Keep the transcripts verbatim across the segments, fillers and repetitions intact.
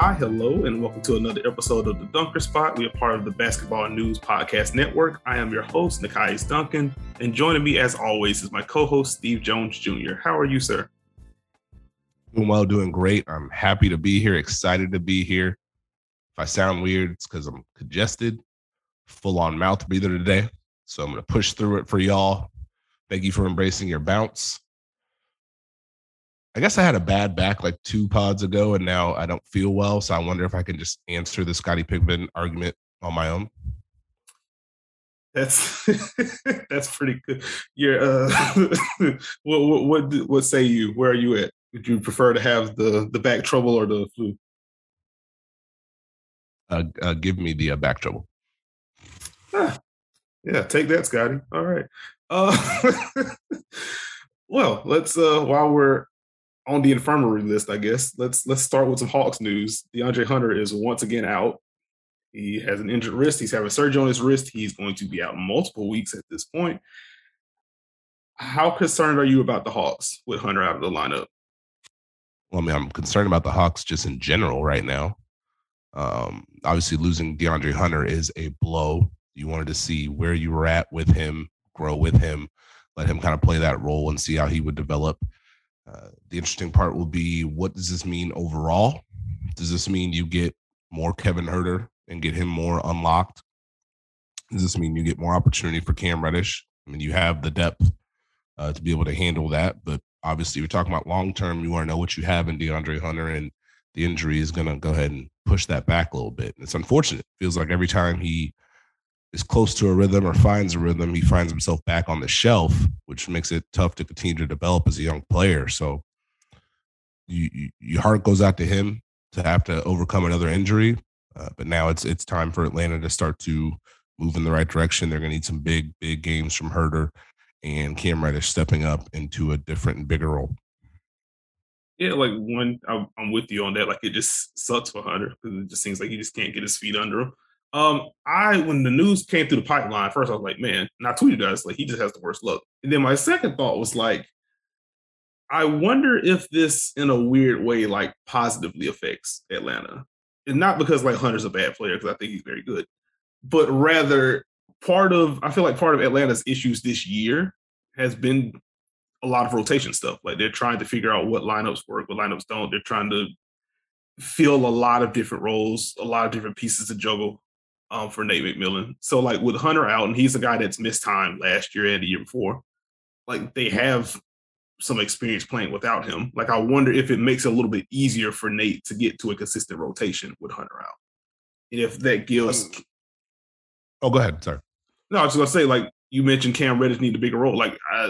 Hi, hello, and welcome to another episode of The Dunker Spot. We are part of the Basketball News Podcast Network. I am your host, Nekias Duncan, and joining me, as always, is my co-host, Steve Jones Junior How are you, sir? Doing well, doing great. I'm happy to be here, excited to be here. If I sound weird, it's because I'm congested, full-on mouth breather today. So I'm going to push through it for y'all. Thank you for embracing your bounce. I guess I had a bad back like two pods ago, and now I don't feel well. So I wonder if I can just answer the Scottie Pippen argument on my own. That's that's pretty good. You're, uh, what, what what what say you? Where are you at? Would you prefer to have the the back trouble or the flu? Uh, uh, give me the uh, back trouble. Ah, yeah, take that, Scotty. All right. Uh, well, let's uh, while we're on the infirmary list, I guess let's let's start with some Hawks news. DeAndre Hunter is once again out. He has an injured wrist. He's having surgery on his wrist. He's going to be out multiple weeks at this point. How concerned are you about the Hawks with Hunter out of the lineup? Well, I mean, I'm concerned about the Hawks just in general right now. Um, obviously, losing DeAndre Hunter is a blow. You wanted to see where you were at with him, grow with him, let him kind of play that role and see how he would develop. Uh, the interesting part will be, what does this mean overall? Does this mean you get more Kevin Huerter and get him more unlocked? Does this mean you get more opportunity for Cam Reddish? I mean, you have the depth uh, to be able to handle that, but obviously we're talking about long-term. You want to know what you have in DeAndre Hunter, and the injury is going to go ahead and push that back a little bit. It's unfortunate. It feels like every time he is close to a rhythm or finds a rhythm, he finds himself back on the shelf, which makes it tough to continue to develop as a young player. So you, you, your heart goes out to him to have to overcome another injury. Uh, but now it's it's time for Atlanta to start to move in the right direction. They're going to need some big, big games from Huerter and Cam Reddish stepping up into a different and bigger role. Yeah, like one, I'm with you on that. Like, it just sucks for Hunter because it just seems like he just can't get his feet under him. Um, I when the news came through the pipeline, first I was like, man, and I tweeted us like he just has the worst luck. And then my second thought was like, I wonder if this, in a weird way, like positively affects Atlanta, and not because like Hunter's a bad player, because I think he's very good, but rather part of I feel like part of Atlanta's issues this year has been a lot of rotation stuff. Like, they're trying to figure out what lineups work, what lineups don't. They're trying to fill a lot of different roles, a lot of different pieces to juggle um, for Nate McMillan. So, like, with Hunter out, and he's a guy that's missed time last year and the year before, like, they have some experience playing without him. Like, I wonder if it makes it a little bit easier for Nate to get to a consistent rotation with Hunter out. And if that gives... Um, oh, go ahead. Sorry. No, I was going to say, like, you mentioned Cam Reddish need a bigger role. Like, I,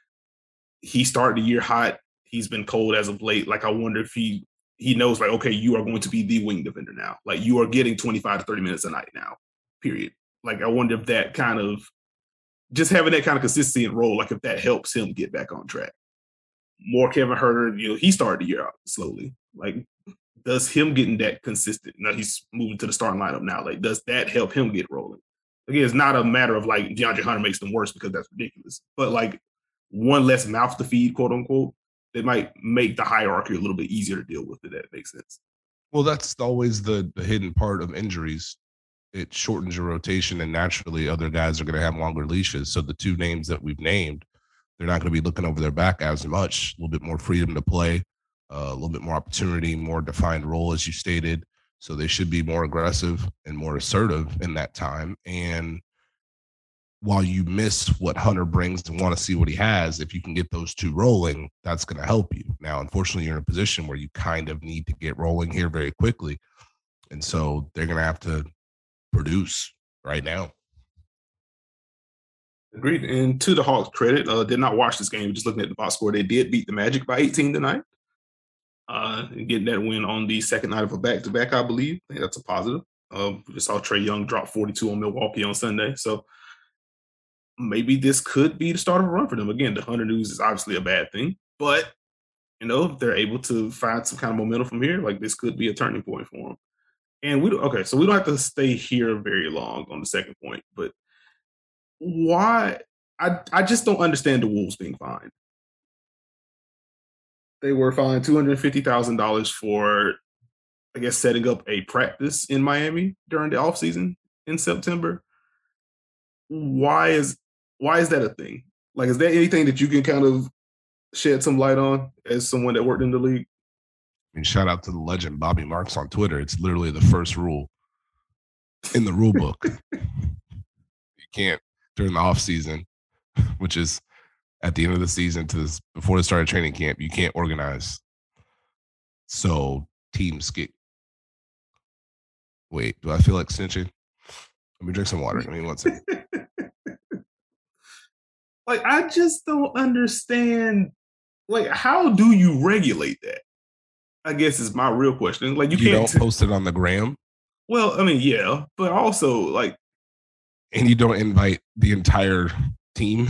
he started the year hot. He's been cold as of late. Like, I wonder if he he knows, like, okay, you are going to be the wing defender now. Like, you are getting twenty-five to thirty minutes a night now, period. Like, I wonder if that kind of, just having that kind of consistency and role, like, if that helps him get back on track. More Kevin Huerter, you know, he started the year out slowly. Like, does him getting that consistent, now he's moving to the starting lineup now, like, does that help him get rolling? Again, it's not a matter of, like, DeAndre Hunter makes them worse, because that's ridiculous. But, like, one less mouth to feed, quote unquote, that might make the hierarchy a little bit easier to deal with, if that makes sense. Well, that's always the, the hidden part of injuries. It shortens your rotation, and naturally other guys are going to have longer leashes. So the two names that we've named, they're not going to be looking over their back as much, a little bit more freedom to play, uh, a little bit more opportunity, more defined role, as you stated. So they should be more aggressive and more assertive in that time. And while you miss what Hunter brings and want to see what he has, if you can get those two rolling, that's going to help you. Now, unfortunately, you're in a position where you kind of need to get rolling here very quickly. And so they're going to have to produce right now. Agreed. And to the Hawks' credit, uh, did not watch this game. Just looking at the box score, they did beat the Magic by eighteen tonight. Uh, getting that win on the second night of a back-to-back, I believe. I think that's a positive. Uh, we just saw Trae Young drop forty-two on Milwaukee on Sunday. So maybe this could be the start of a run for them. Again, the Hunter news is obviously a bad thing, but, you know, if they're able to find some kind of momentum from here, like, this could be a turning point for them. And we don't, okay, so we don't have to stay here very long on the second point, but why? I, I just don't understand the Wolves being fined. They were fined two hundred fifty thousand dollars for I guess, setting up a practice in Miami during the offseason in September. Why is why is that a thing? Like, is there anything that you can kind of shed some light on as someone that worked in the league? I mean, shout out to the legend Bobby Marks on Twitter. It's literally the first rule in the rule book. You can't during the off season, which is at the end of the season to this, before the start of training camp, you can't organize. So teams get. Wait, do I feel like snitching? Let me drink some water. Give me one second. Like, I just don't understand. Like, how do you regulate that? I guess is my real question. Like, you, you can't don't t- post it on the gram. Well, I mean, yeah, but also like, and you don't invite the entire team.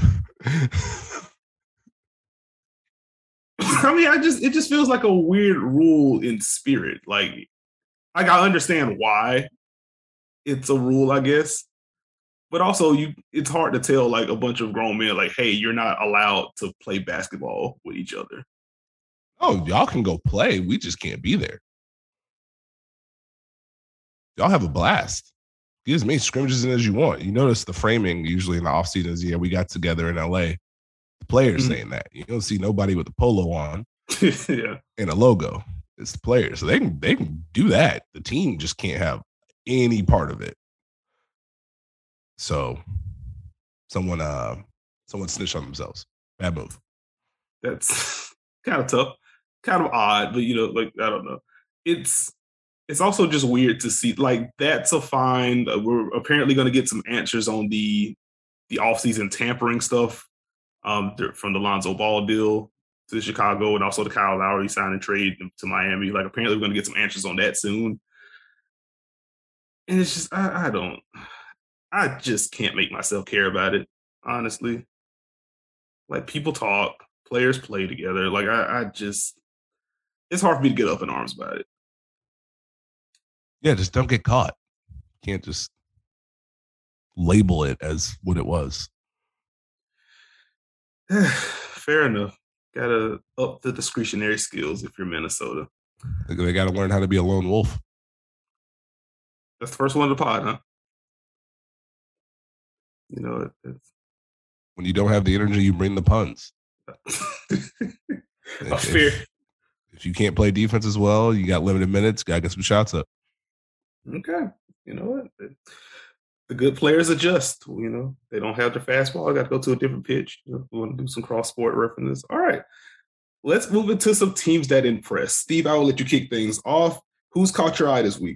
I mean, I just it just feels like a weird rule in spirit. Like, like I understand why it's a rule, I guess, but also you it's hard to tell like a bunch of grown men like, hey, you're not allowed to play basketball with each other. Oh, y'all can go play. We just can't be there. Y'all have a blast. Get as many scrimmages in as you want. You notice the framing usually in the offseason is, yeah, we got together in L A. The players mm-hmm. saying that. You don't see nobody with a polo on yeah. and a logo. It's the players. So they can they can do that. The team just can't have any part of it. So someone uh someone snitched on themselves. Bad move. That's kind of tough. Kind of odd, but you know, like, I don't know. It's It's also just weird to see, like, that's a fine. Uh, we're apparently going to get some answers on the the offseason tampering stuff um, from the Lonzo Ball deal to Chicago, and also the Kyle Lowry sign and trade to Miami. Like, apparently we're going to get some answers on that soon. And it's just, I, I don't, I just can't make myself care about it, honestly. Like, people talk, players play together. Like, I, I just, it's hard for me to get up in arms about it. Yeah, just don't get caught. Can't just label it as what it was. Fair enough. Gotta up the discretionary skills if you're Minnesota. They gotta learn how to be a lone wolf. That's the first one of the pod, huh? You know, it, it's when you don't have the energy, you bring the puns. A fair. If, if you can't play defense as well, you got limited minutes, gotta get some shots up. Okay. You know what? The good players adjust. You know, they don't have their fastball. I got to go to a different pitch. You know, we want to do some cross sport references. All right. Let's move into some teams that impress. Steve, I will let you kick things off. Who's caught your eye this week?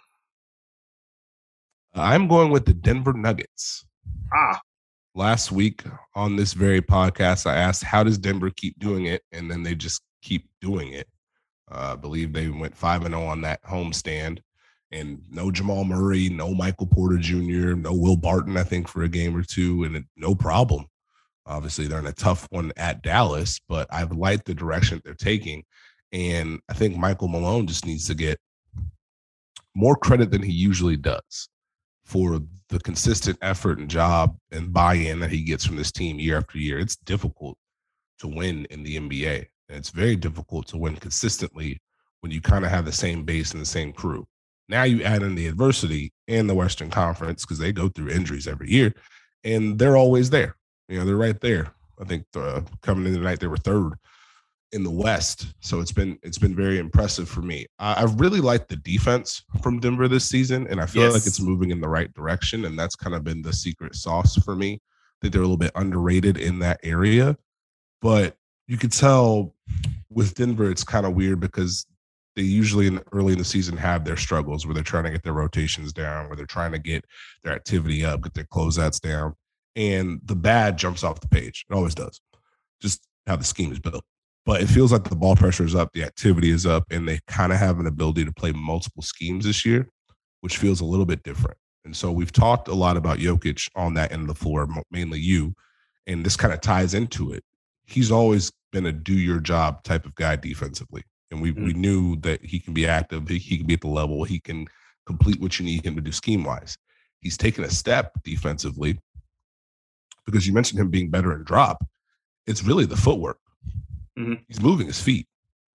I'm going with the Denver Nuggets. Ah. Last week on this very podcast, I asked, how does Denver keep doing it? And then they just keep doing it. Uh, I believe they went five and oh on that homestand. And no Jamal Murray, no Michael Porter Junior, no Will Barton, I think, for a game or two, and no problem. Obviously, they're in a tough one at Dallas, but I've liked the direction they're taking. And I think Michael Malone just needs to get more credit than he usually does for the consistent effort and job and buy-in that he gets from this team year after year. It's difficult to win in the N B A, and it's very difficult to win consistently when you kind of have the same base and the same crew. Now you add in the adversity in the Western Conference because they go through injuries every year, and they're always there. You know, they're right there. I think uh, coming into the night, they were third in the West. So it's been it's been very impressive for me. I, I really like the defense from Denver this season, and I feel yes. like it's moving in the right direction, and that's kind of been the secret sauce for me. I think they're a little bit underrated in that area. But you could tell with Denver, it's kind of weird because they usually in early in the season have their struggles where they're trying to get their rotations down, where they're trying to get their activity up, get their closeouts down. And the bad jumps off the page. It always does. Just how the scheme is built. But it feels like the ball pressure is up, the activity is up, and they kind of have an ability to play multiple schemes this year, which feels a little bit different. And so we've talked a lot about Jokic on that end of the floor, mainly you, and this kind of ties into it. He's always been a do-your-job type of guy defensively. And we mm-hmm. we knew that he can be active, he, he can be at the level, he can complete what you need him to do scheme-wise. He's taken a step defensively because you mentioned him being better in drop. It's really the footwork. Mm-hmm. He's moving his feet.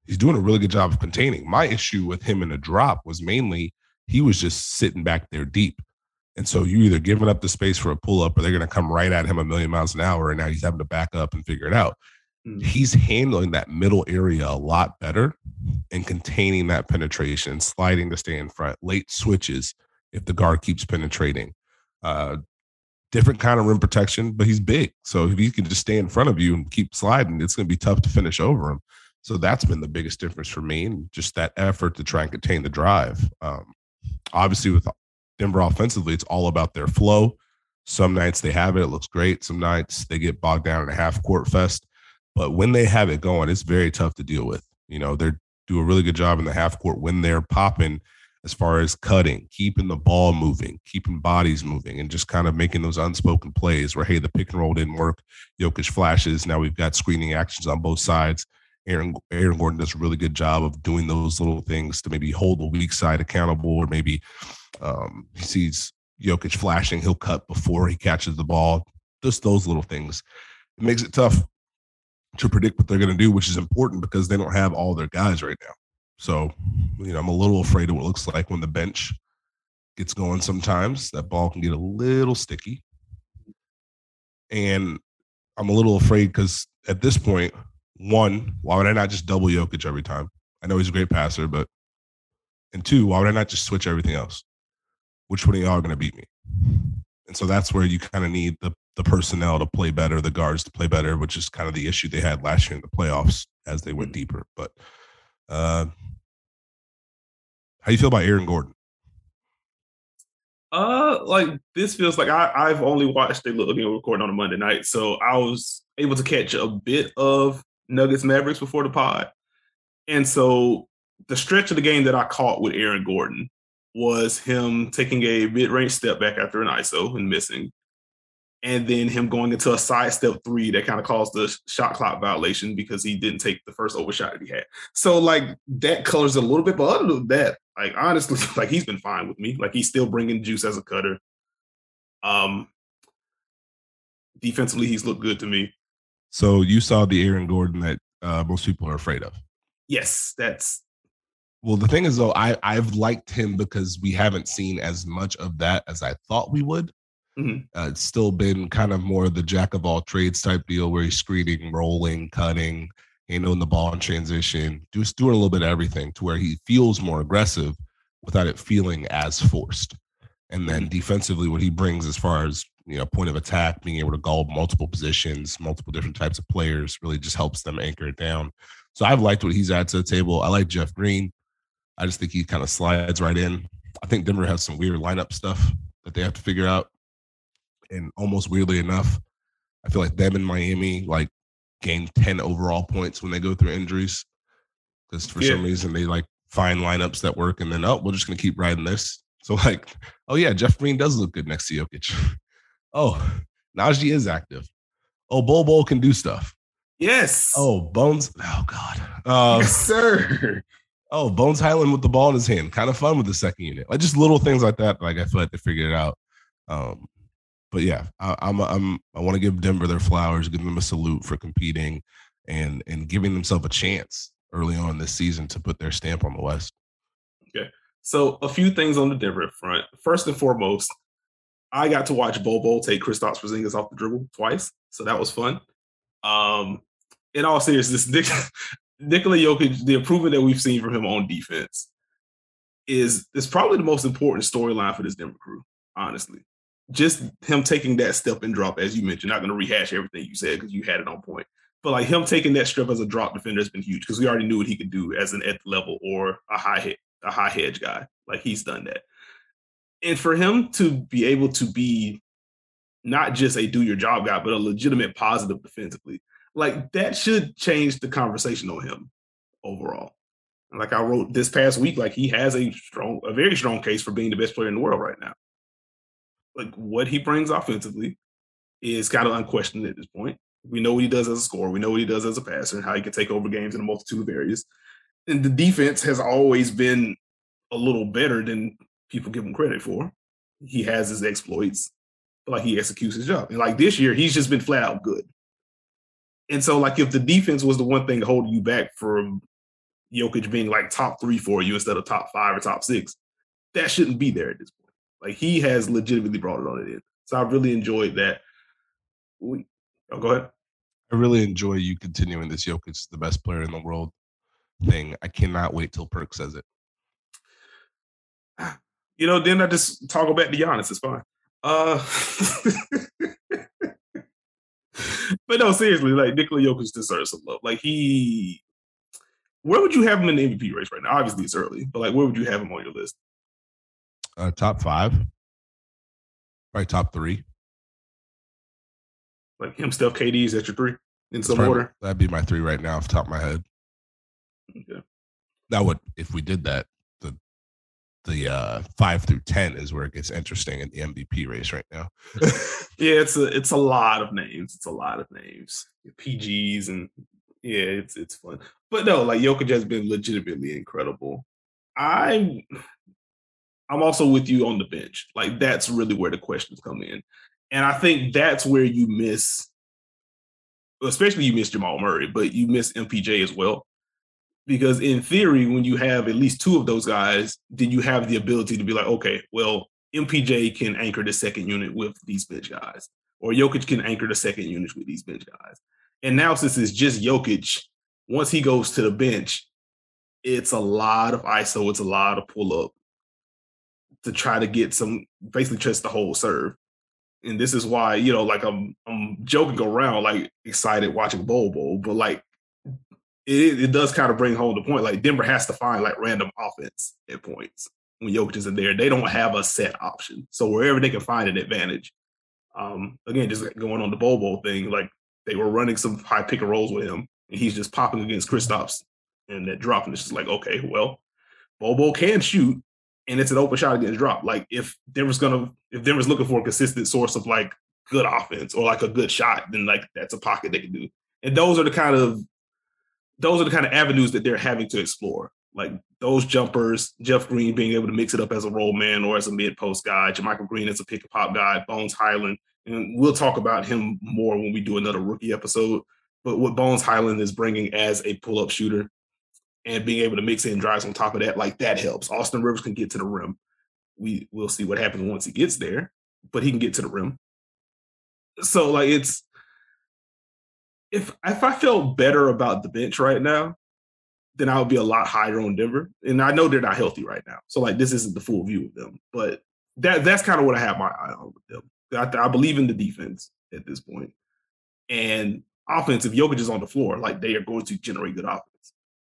he's doing a really good job of containing. My issue with him in the drop was mainly he was just sitting back there deep. And so you either giving up the space for a pull up or they're going to come right at him a million miles an hour. And now he's having to back up and figure it out. Mm-hmm. He's handling that middle area a lot better and containing that penetration, sliding to stay in front, late switches if the guard keeps penetrating. Uh, different kind of rim protection, but he's big. So if he can just stay in front of you and keep sliding, it's going to be tough to finish over him. So that's been the biggest difference for me, and just that effort to try and contain the drive. Um, obviously, with Denver offensively, it's all about their flow. Some nights they have it, it looks great. Some nights they get bogged down in a half court fest. But when they have it going, it's very tough to deal with. You know, they do a really good job in the half court when they're popping as far as cutting, keeping the ball moving, keeping bodies moving, and just kind of making those unspoken plays where, hey, the pick and roll didn't work. Jokic flashes. Now we've got screening actions on both sides. Aaron, Aaron Gordon does a really good job of doing those little things to maybe hold the weak side accountable, or maybe um, he sees Jokic flashing, he'll cut before he catches the ball. Just those little things. It makes it tough to predict what they're going to do, which is important because they don't have all their guys right now. So, you know, I'm a little afraid of what it looks like when the bench gets going sometimes. That ball can get a little sticky. And I'm a little afraid because at this point, one, why would I not just double Jokic every time? I know he's a great passer, but and two, why would I not just switch everything else? Which one of y'all are going to beat me? And so that's where you kind of need the the personnel to play better, the guards to play better, which is kind of the issue they had last year in the playoffs as they went deeper. But uh, how do you feel about Aaron Gordon? Uh, like this feels like I, I've only watched it looking recording on a Monday night, so I was able to catch a bit of Nuggets Mavericks before the pod. And so the stretch of the game that I caught with Aaron Gordon was him taking a mid-range step back after an I S O and missing, and then him going into a sidestep three that kind of caused the shot clock violation because he didn't take the first overshot that he had. So like that colors a little bit, but other than that, like honestly, like he's been fine with me. Like he's still bringing juice as a cutter. Um, defensively, he's looked good to me. So you saw the Aaron Gordon that uh, most people are afraid of. Yes, that's. Well, the thing is, though, I, I've liked him because we haven't seen as much of that as I thought we would. Mm-hmm. Uh, it's still been kind of more the jack of all trades type deal where he's screening, rolling, cutting, handling the ball in transition, just doing a little bit of everything to where he feels more aggressive without it feeling as forced. And then defensively, what he brings as far as, you know, point of attack, being able to guard multiple positions, multiple different types of players really just helps them anchor it down. So I've liked what he's added to the table. I like Jeff Green. I just think he kind of slides right in. I think Denver has some weird lineup stuff that they have to figure out. And almost weirdly enough, I feel like them in Miami like gain ten overall points when they go through injuries. Because for yeah. some reason they like find lineups that work and then, oh, we're just going to keep riding this. So like, oh yeah, Jeff Green does look good next to Jokic. Oh, Najee is active. Oh, Bol Bol can do stuff. Yes. Oh, Bones. Oh, God. Um, yes, sir. Oh, Bones Highland with the ball in his hand. Kind of fun with the second unit. Like just little things like that. Like I feel like they figured it out. Um, but yeah, I, I'm, I'm, I want to give Denver their flowers, give them a salute for competing and, and giving themselves a chance early on this season to put their stamp on the West. Okay. So a few things on the Denver front. First and foremost, I got to watch Bol Bol take Kristaps Porzingis off the dribble twice. So that was fun. Um, in all seriousness, Nick, Nikola Jokic, the improvement that we've seen from him on defense is, is probably the most important storyline for this Denver crew, honestly. Just him taking that step and drop, as you mentioned, not going to rehash everything you said because you had it on point. But like him taking that step as a drop defender has been huge because we already knew what he could do as an at level or a high hit, a high hedge guy. Like he's done that. And for him to be able to be not just a do your job guy, but a legitimate positive defensively, like that should change the conversation on him overall. Like I wrote this past week, like he has a strong, a very strong case for being the best player in the world right now. Like what he brings offensively is kind of unquestioned at this point. We know what he does as a scorer. We know what he does as a passer and how he can take over games in a multitude of areas. And the defense has always been a little better than people give him credit for. He has his exploits, but like he executes his job. And like this year, he's just been flat out good. And so like if the defense was the one thing holding you back from Jokic being like top three for you instead of top five or top six. That shouldn't be there at this point. Like he has legitimately brought it on it in. So I really enjoyed that. We, oh, go ahead. I really enjoy you continuing this Jokic is the best player in the world thing. I cannot wait till Perk says it. You know, then I just toggle back to Giannis. It's fine. Uh, but no, seriously, like Nikola Jokic deserves some love. Like he, where would you have him in the M V P race right now? Obviously, it's early, but like, where would you have him on your list? Uh, top five, probably top three. Like him, Steph, K D is at your three in That's some probably, order. That'd be my three right now, off the top of my head. Okay. That would, if we did that, the the uh, five through ten is where it gets interesting in the M V P race right now. Yeah, it's a it's a lot of names. It's a lot of names, P Gs, and yeah, it's it's fun. But no, like Jokic has been legitimately incredible. I I'm also with you on the bench. Like that's really where the questions come in, and I think that's where you miss, especially you miss Jamal Murray, but you miss M P J as well. Because in theory, when you have at least two of those guys, then you have the ability to be like, okay, well, M P J can anchor the second unit with these bench guys, or Jokic can anchor the second unit with these bench guys. And now, since it's just Jokic, once he goes to the bench, it's a lot of I S O, it's a lot of pull up to try to get some, basically just the whole serve. And this is why, you know, like I'm, I'm joking around, like excited watching Bol Bol, but like, It, it does kind of bring home the point. Like Denver has to find like random offense at points when Jokic isn't there. They don't have a set option, so wherever they can find an advantage. Um, again, just going on the Bol Bol thing, like they were running some high pick and rolls with him, and he's just popping against Kristaps and that drop, and it's just like, okay, well, Bol Bol can shoot, and it's an open shot against drop. Like if Denver's gonna, if Denver's looking for a consistent source of like good offense or like a good shot, then like that's a pocket they can do. And those are the kind of those are the kind of avenues that they're having to explore. Like those jumpers, Jeff Green being able to mix it up as a roll man or as a mid post guy, JaMychal Green as a pick and pop guy, Bones Hyland. And we'll talk about him more when we do another rookie episode. But what Bones Hyland is bringing as a pull up shooter and being able to mix in drives on top of that, like that helps. Austin Rivers can get to the rim. We will see what happens once he gets there, but he can get to the rim. So like it's, If if I felt better about the bench right now, then I would be a lot higher on Denver. And I know they're not healthy right now, so like this isn't the full view of them. But that that's kind of what I have my eye on with them. I, I believe in the defense at this point, and offense. If Jokic is on the floor, like they are going to generate good offense.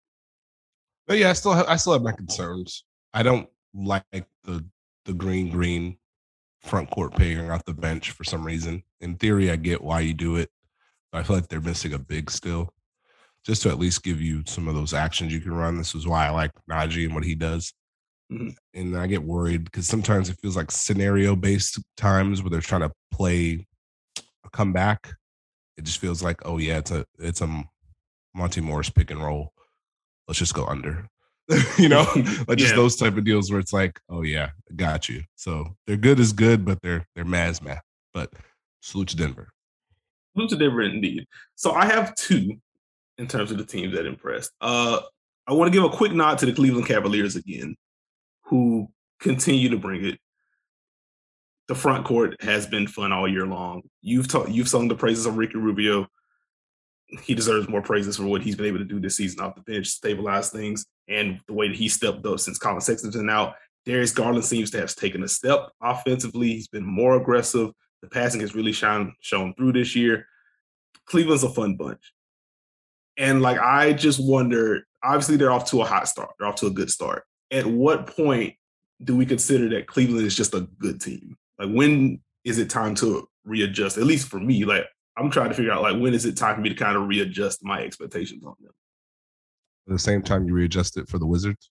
But yeah, I still have, I still have my concerns. I don't like the the green green front court paying off the bench for some reason. In theory, I get why you do it. I feel like they're missing a big still, just to at least give you some of those actions you can run. This is why I like Najee and what he does. Mm-hmm. And I get worried because sometimes it feels like scenario-based times where they're trying to play a comeback. It just feels like, oh yeah, it's a it's a Monty Morris pick and roll. Let's just go under. you know, like just yeah. those type of deals where it's like, oh yeah, got you. So they're good as good, but they're they're Maz math. But salute to Denver. Salute to Denver indeed. So I have two in terms of the teams that impressed. Uh, I want to give a quick nod to the Cleveland Cavaliers again, who continue to bring it. The front court has been fun all year long. You've ta- you've sung the praises of Ricky Rubio. He deserves more praises for what he's been able to do this season off the bench, stabilize things, and the way that he stepped up since Colin Sexton's been out. Darius Garland seems to have taken a step offensively. He's been more aggressive. The passing has really shine, shown through this year. Cleveland's a fun bunch. And, like, I just wonder, obviously they're off to a hot start. They're off to a good start. At what point do we consider that Cleveland is just a good team? Like, when is it time to readjust? At least for me, like, I'm trying to figure out, like, when is it time for me to kind of readjust my expectations on them? At the same time you readjust it for the Wizards?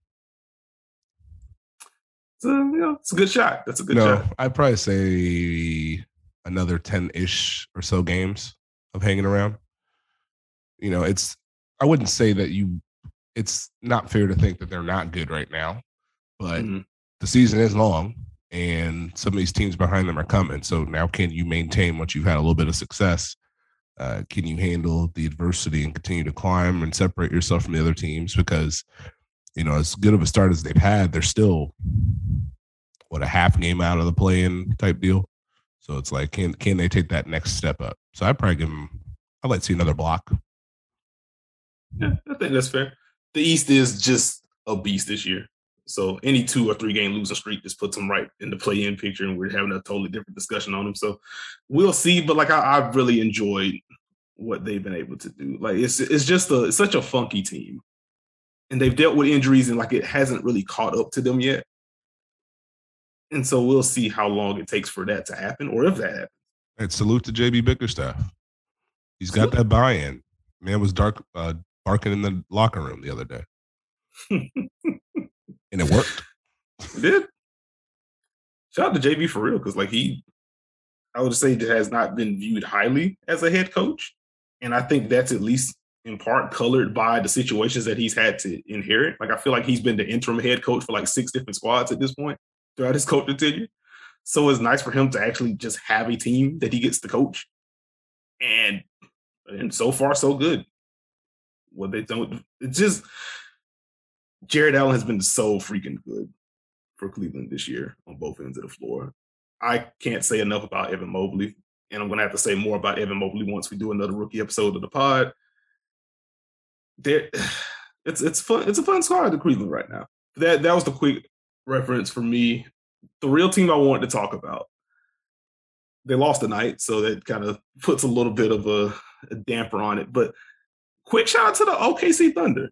So, you know, it's a good shot. That's a good no, shot. I'd probably say another ten-ish or so games of hanging around. You know, it's I wouldn't say that you it's not fair to think that they're not good right now, but mm-hmm. the season is long and some of these teams behind them are coming. So now can you maintain once you've had a little bit of success Uh, can you handle the adversity and continue to climb and separate yourself from the other teams? Because, you know, as good of a start as they've had, they're still, what, a half game out of the play-in type deal. So it's like, can can they take that next step up? So I'd probably give them, I'd like to see another block. Yeah, I think that's fair. The East is just a beast this year. So any two or three game losing streak just puts them right in the play-in picture, and we're having a totally different discussion on them. So we'll see. But like I, I've really enjoyed what they've been able to do. Like it's it's just a it's such a funky team, and they've dealt with injuries and like it hasn't really caught up to them yet. And so we'll see how long it takes for that to happen, or if that happens. And salute to J B Bickerstaff. He's got that buy-in. Man was dark uh, barking in the locker room the other day. And it worked. It did. Shout out to J B for real, because like he, I would say, has not been viewed highly as a head coach. And I think that's at least in part colored by the situations that he's had to inherit. Like I feel like he's been the interim head coach for like six different squads at this point throughout his coaching tenure. So it's nice for him to actually just have a team that he gets to coach. And and so far, so good. What they don't, it's just Jared Allen has been so freaking good for Cleveland this year on both ends of the floor. I can't say enough about Evan Mobley, and I'm going to have to say more about Evan Mobley once we do another rookie episode of the pod. There, it's it's fun. It's a fun squad at Cleveland right now. That that was the quick reference for me. The real team I wanted to talk about. They lost tonight, so that kind of puts a little bit of a, a damper on it. But quick shout out to the O K C Thunder,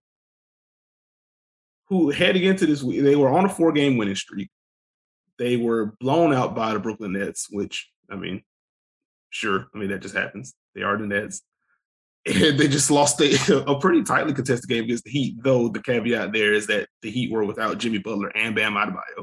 who heading into this week, they were on a four-game winning streak. They were blown out by the Brooklyn Nets, which, I mean, sure. I mean, that just happens. They are the Nets. And they just lost a, a pretty tightly contested game against the Heat, though the caveat there is that the Heat were without Jimmy Butler and Bam Adebayo.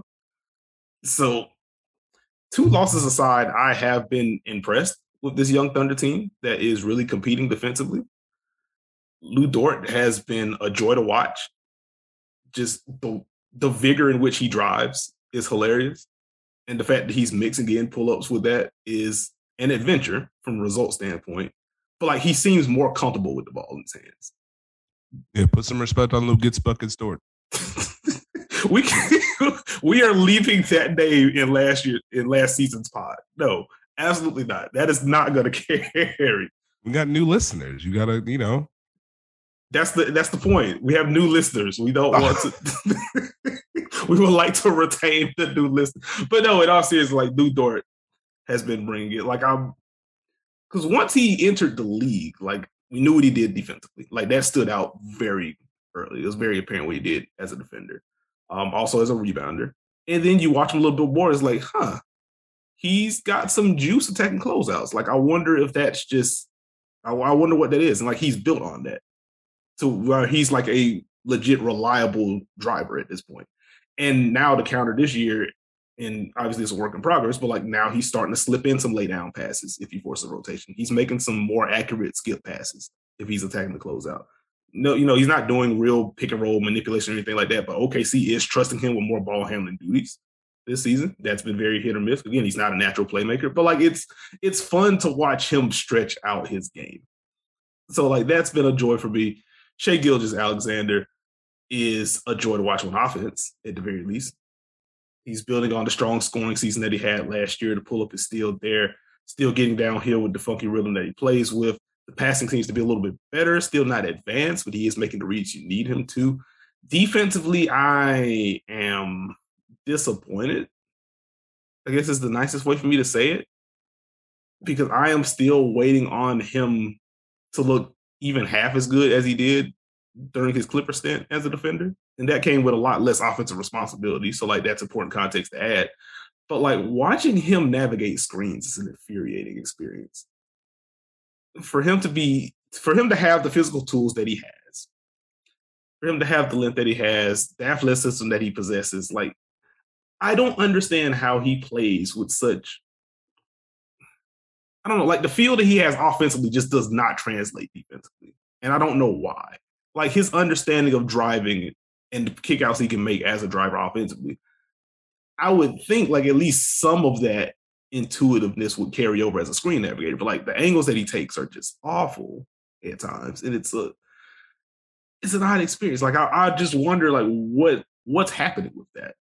So two losses aside, I have been impressed with this young Thunder team that is really competing defensively. Lou Dort has been a joy to watch. Just the, the vigor in which he drives is hilarious. And the fact that he's mixing in pull-ups with that is an adventure from a result standpoint. But like he seems more comfortable with the ball in his hands. Yeah, put some respect on Lou Gets Buckets Dort. we can, we are leaving that name in last year in last season's pod. No, absolutely not. That is not going to carry. We got new listeners. You got to, you know. That's the that's the point. We have new listeners. We don't want to. We would like to retain the new listeners, but no. In all seriousness, like Lou Dort has been bringing it. Like I'm, because once he entered the league, like we knew what he did defensively. Like that stood out very early. It was very apparent what he did as a defender, um, also as a rebounder. And then you watch him a little bit more. It's like, huh, he's got some juice attacking closeouts. Like I wonder if that's just. I, I wonder what that is, and like he's built on that. So where he's like a legit reliable driver at this point. And now the counter this year, and obviously it's a work in progress, but like now he's starting to slip in some lay down passes if he forces a rotation. He's making some more accurate skip passes if he's attacking the closeout. No, you know, he's not doing real pick and roll manipulation or anything like that, but O K C is trusting him with more ball handling duties this season. That's been very hit or miss. Again, he's not a natural playmaker, but like it's it's fun to watch him stretch out his game. So like that's been a joy for me. Shai Gilgeous-Alexander is a joy to watch on offense, at the very least. He's building on the strong scoring season that he had last year. The pull-up is still there, still getting downhill with the funky rhythm that he plays with. The passing seems to be a little bit better, still not advanced, but he is making the reads you need him to. Defensively, I am disappointed. I guess is the nicest way for me to say it, because I am still waiting on him to look even half as good as he did during his Clipper stint as a defender. And that came with a lot less offensive responsibility. So like that's important context to add. But like watching him navigate screens is an infuriating experience. For him to be, for him to have the physical tools that he has, for him to have the length that he has, the athleticism that he possesses, like I don't understand how he plays with such, I don't know, like the feel that he has offensively just does not translate defensively. And I don't know why. Like his understanding of driving and the kickouts he can make as a driver offensively, I would think like at least some of that intuitiveness would carry over as a screen navigator. But like the angles that he takes are just awful at times, and it's a it's an odd experience. Like I, I just wonder like what what's happening with that.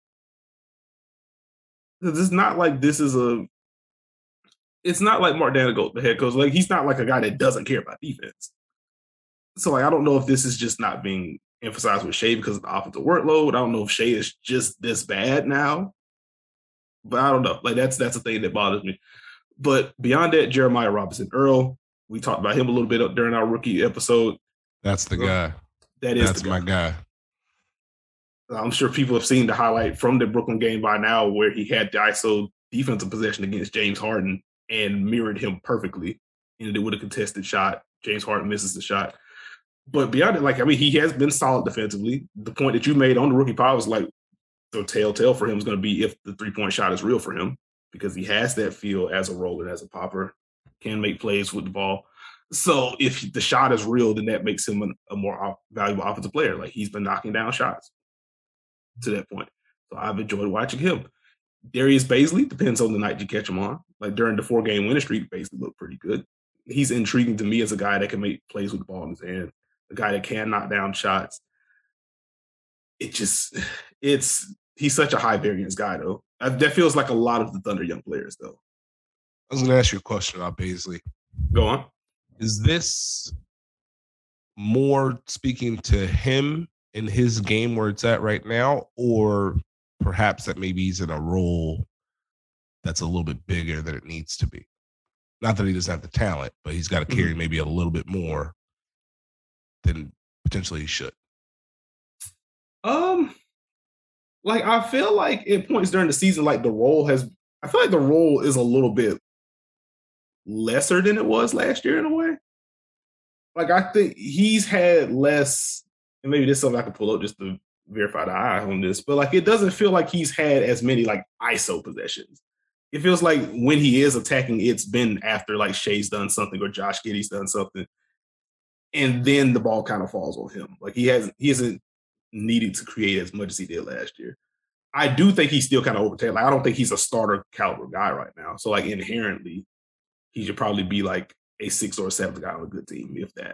It's not like this is a. It's not like Mark Danegal, the head coach. Like he's not like a guy that doesn't care about defense. So like I don't know if this is just not being emphasized with Shea because of the offensive workload. I don't know if Shea is just this bad now, but I don't know. Like that's that's a thing that bothers me. But beyond that, Jeremiah Robinson Earl, we talked about him a little bit during our rookie episode. That's the guy. That is that's guy. my guy. I'm sure people have seen the highlight from the Brooklyn game by now where he had the I S O defensive possession against James Harden and mirrored him perfectly. Ended it with a contested shot. James Harden misses the shot. But beyond it, like, I mean, he has been solid defensively. The point that you made on the rookie pod was like the telltale for him is going to be if the three-point shot is real for him because he has that feel as a roller, as a popper, can make plays with the ball. So if the shot is real, then that makes him a, a more op- valuable offensive player. Like he's been knocking down shots to that point. So I've enjoyed watching him. Darius Bazley, depends on the night you catch him on. Like during the four-game winning streak, Bazley looked pretty good. He's intriguing to me as a guy that can make plays with the ball in his hand, a guy that can knock down shots. It just, it's, he's such a high variance guy, though. That feels like a lot of the Thunder young players, though. I was going to ask you a question about Bazley. Go on. Is this more speaking to him in his game where it's at right now, or perhaps that maybe he's in a role that's a little bit bigger than it needs to be? Not that he doesn't have the talent, but he's got to carry mm-hmm. maybe a little bit more than potentially he should. Um, like I feel like at points during the season, like the role has, I feel like the role is a little bit lesser than it was last year in a way. Like I think he's had less, and maybe this is something I can pull up just to verify the eye on this, but like it doesn't feel like he's had as many like I S O possessions. It feels like when he is attacking, it's been after like Shea's done something or Josh Giddey's done something, and then the ball kind of falls on him. Like he hasn't he hasn't needed to create as much as he did last year. I do think he's still kind of overtaken. Like I don't think he's a starter caliber guy right now. So like inherently, he should probably be like a six or a seventh guy on a good team, if that.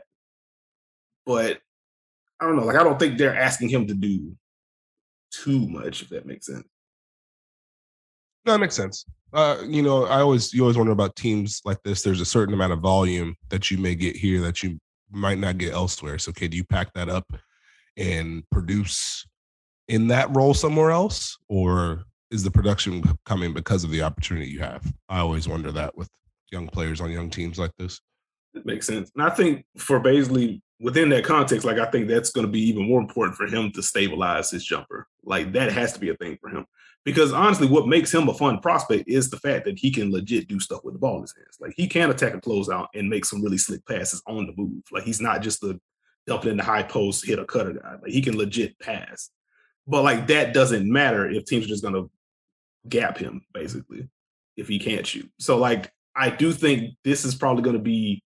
But I don't know. Like I don't think they're asking him to do too much, if that makes sense. No, that makes sense. Uh, you know, I always you always wonder about teams like this. There's a certain amount of volume that you may get here that you might not get elsewhere. So, okay, do you pack that up and produce in that role somewhere else, or is the production coming because of the opportunity you have? I always wonder that with young players on young teams like this. It makes sense. And I think for Bazley, within that context, like I think that's going to be even more important for him to stabilize his jumper. Like that has to be a thing for him. Because honestly, what makes him a fun prospect is the fact that he can legit do stuff with the ball in his hands. Like he can attack a closeout and make some really slick passes on the move. Like he's not just a dump it in the high post, hit a cutter guy. Like he can legit pass. But like that doesn't matter if teams are just going to gap him, basically, if he can't shoot. So like I do think this is probably going to be,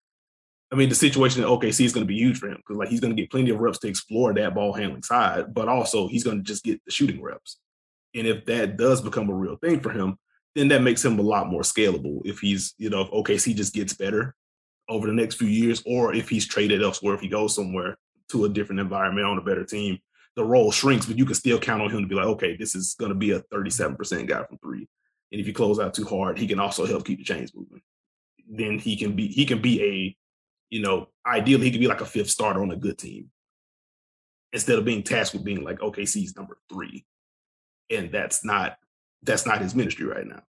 I mean, the situation at O K C is going to be huge for him because like he's going to get plenty of reps to explore that ball handling side, but also he's going to just get the shooting reps. And if that does become a real thing for him, then that makes him a lot more scalable. If he's, you know, if O K C just gets better over the next few years, or if he's traded elsewhere, if he goes somewhere to a different environment on a better team, the role shrinks, but you can still count on him to be like, okay, this is going to be a thirty-seven percent guy from three. And if you close out too hard, he can also help keep the chains moving. Then he can be, he can be a, you know, ideally he could be like a fifth starter on a good team instead of being tasked with being like O K C's number three. And that's not, that's not his ministry right now.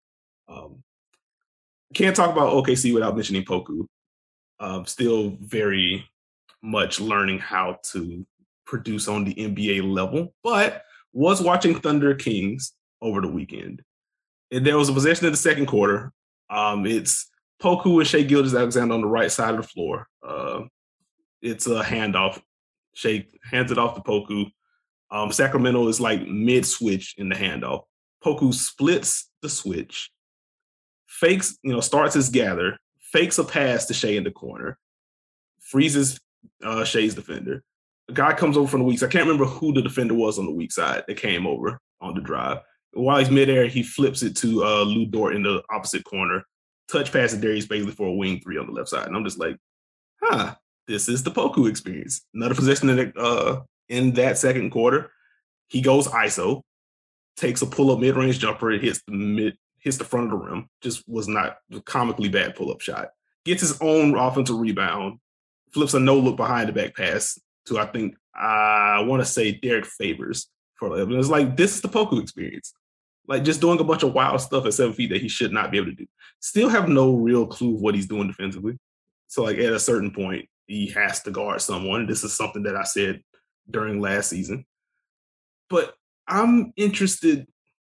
Um, can't talk about O K C without mentioning Poku. Um, still very much learning how to produce on the N B A level, but was watching Thunder Kings over the weekend. And there was a possession in the second quarter. Um, it's Poku and Shai Gilgeous-Alexander on the right side of the floor. Uh, it's a handoff. Shai hands it off to Poku. Um, Sacramento is like mid-switch in the handoff. Poku splits the switch, fakes, you know, starts his gather, fakes a pass to Shai in the corner, freezes uh, Shai's defender. A guy comes over from the weak side. I can't remember who the defender was on the weak side that came over on the drive. while he's midair, he flips it to uh, Lu Dort in the opposite corner, touch pass to Darius Bazley for a wing three on the left side. And I'm just like, huh, this is the Poku experience. Another possession in, the, uh, in that second quarter. He goes I S O, takes a pull-up mid-range jumper, it hits the mid, hits the front of the rim. Just was not a comically bad pull-up shot. Gets his own offensive rebound, flips a no-look behind the back pass to, I think, I want to say Derek Favors. For it was like, this is the Poku experience. Like just doing a bunch of wild stuff at seven feet that he should not be able to do. Still have no real clue of what he's doing defensively. So like at a certain point, he has to guard someone. This is something that I said during last season. But I'm interested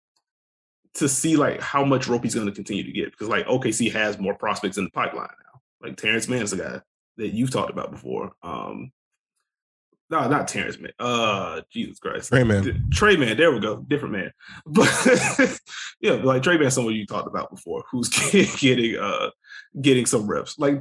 to see like how much rope he's going to continue to get because like O K C has more prospects in the pipeline now. Like Terrence Mann's a guy that you've talked about before. Um, no, not Terrence Mann. Uh, Jesus Christ, Tre Mann. Tre Mann. There we go, different man. But yeah, like Tre Mann, someone you talked about before, who's getting uh getting some reps. Like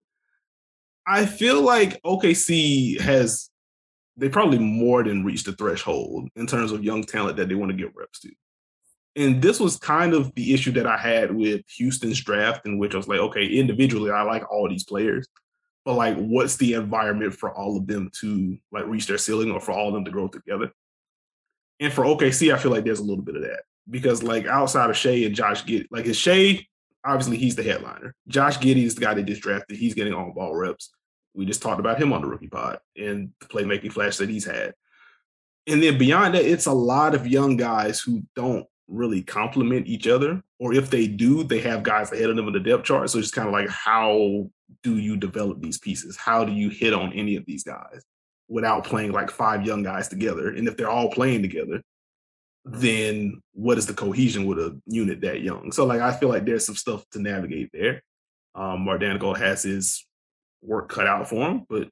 I feel like O K C has they probably more than reached the threshold in terms of young talent that they want to get reps to. And this was kind of the issue that I had with Houston's draft, in which I was like, okay, individually, I like all these players, but like, what's the environment for all of them to like reach their ceiling or for all of them to grow together? And for O K C, I feel like there's a little bit of that because like outside of Shai and Josh Giddey, like is Shai, obviously he's the headliner. Josh Giddey is the guy that just drafted. He's getting on ball reps. We just talked about him on the rookie pod and the playmaking flash that he's had. And then beyond that, it's a lot of young guys who don't really complement each other. Or if they do, they have guys ahead of them in the depth chart. So it's just kind of like, how do you develop these pieces? How do you hit on any of these guys without playing like five young guys together? And if they're all playing together, then what is the cohesion with a unit that young? So like, I feel like there's some stuff to navigate there. Um, Mardanko has his work cut out for him, but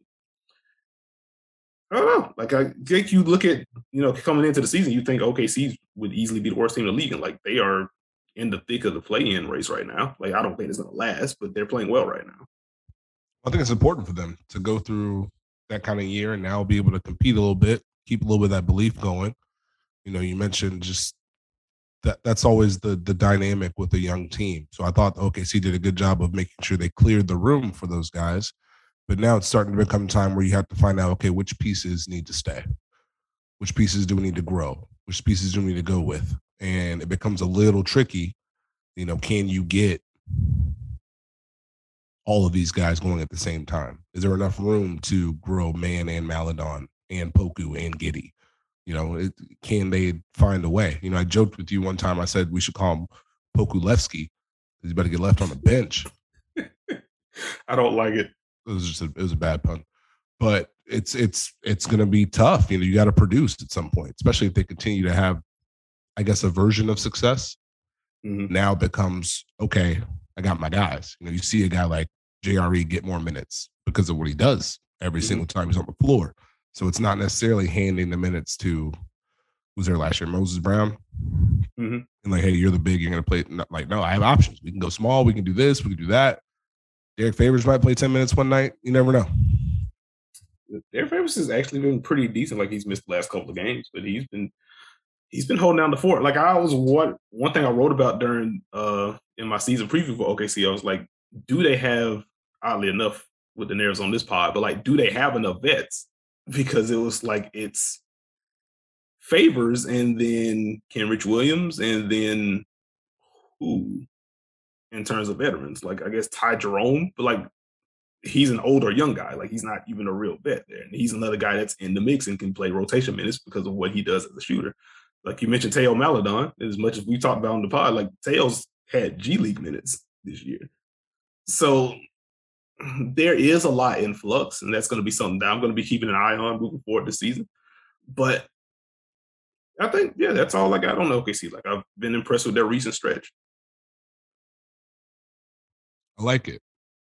I don't know. Like I think you look at, you know, coming into the season, you think O K C would easily be the worst team in the league, and like they are in the thick of the play-in race right now. Like I don't think it's going to last, but they're playing well right now. I think it's important for them to go through that kind of year and now be able to compete a little bit, keep a little bit of that belief going. You know, you mentioned just that that's always the the dynamic with a young team. So I thought O K C did a good job of making sure they cleared the room for those guys. But now it's starting to become time where you have to find out, okay, which pieces need to stay? Which pieces do we need to grow? Which pieces do we need to go with? And it becomes a little tricky. You know, can you get all of these guys going at the same time? Is there enough room to grow Mann and Maledon and Poku and Giddey? You know, it, can they find a way? You know, I joked with you one time. I said we should call him Pokulevsky because he better get left on the bench. I don't like it. It was just a, it was a bad pun, but it's it's it's going to be tough. You know, you got to produce at some point, especially if they continue to have, I guess, a version of success. Mm-hmm. Now becomes okay. I got my guys. You know, you see a guy like J R E get more minutes because of what he does every mm-hmm. single time he's on the floor. So it's not necessarily handing the minutes to who's there last year, Moses Brown, mm-hmm. and like, hey, you're the big, you're going to play. Like, no, I have options. We can go small. We can do this. We can do that. Derek Favors might play ten minutes one night. You never know. Derek Favors has actually been pretty decent. Like he's missed the last couple of games, but he's been he's been holding down the fort. Like I was one one thing I wrote about during uh in my season preview for O K C. I was like, do they have, oddly enough, with the narratives on this pod, but like, do they have enough vets? Because it was like it's Favors and then Kenrich Williams and then who? In terms of veterans, like I guess Ty Jerome, but like he's an older young guy. Like he's not even a real vet there. And he's another guy that's in the mix and can play rotation minutes because of what he does as a shooter. Like you mentioned Theo Maledon, as much as we talked about on the pod, like Theo's had G League minutes this year. So there is a lot in flux, and that's going to be something that I'm going to be keeping an eye on moving forward this season. But I think, yeah, that's all I got on O K C. Like I've been impressed with their recent stretch. I like it.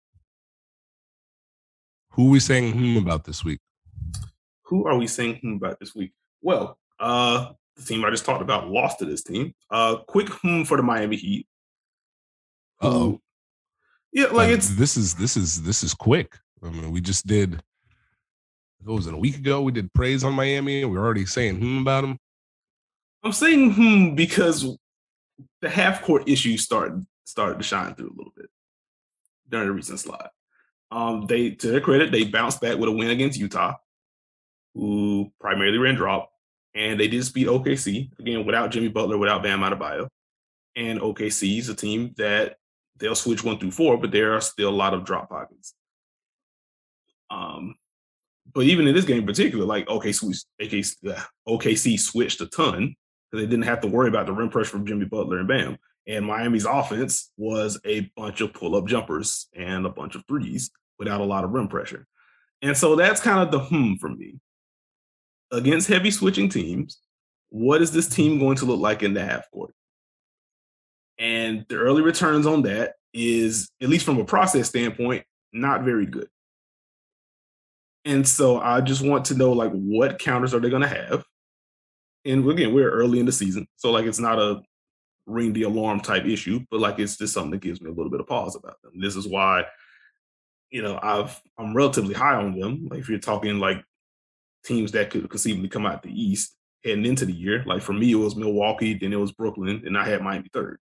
Who are we saying hmm about this week? Who are we saying hmm about this week? Well, uh, the team I just talked about lost to this team. Uh, quick hmm for the Miami Heat. Oh, yeah, like uh, it's this is this is this is quick. I mean, we just did. What was it, a week ago? We did praise on Miami, and we we're already saying hmm about them. I'm saying hmm because the half court issues started started to shine through a little bit during the recent slide. Um, they, to their credit, they bounced back with a win against Utah, who primarily ran drop, and they did beat O K C again without Jimmy Butler, without Bam Adebayo. And O K C is a team that they'll switch one through four, but there are still a lot of drop pockets. Um, but even in this game in particular, like O K C, O K C switched a ton because they didn't have to worry about the rim pressure from Jimmy Butler and Bam. And Miami's offense was a bunch of pull up jumpers and a bunch of threes without a lot of rim pressure. And so that's kind of the hmm for me. Against heavy switching teams, what is this team going to look like in the half court? And the early returns on that is, at least from a process standpoint, not very good. And so I just want to know, like, what counters are they going to have? And again, we're early in the season, so like it's not a ring the alarm type issue, but like it's just something that gives me a little bit of pause about them. This is why, you know, I've I'm relatively high on them. Like if you're talking like teams that could conceivably come out the East heading into the year, like for me it was Milwaukee, then it was Brooklyn, and I had Miami third.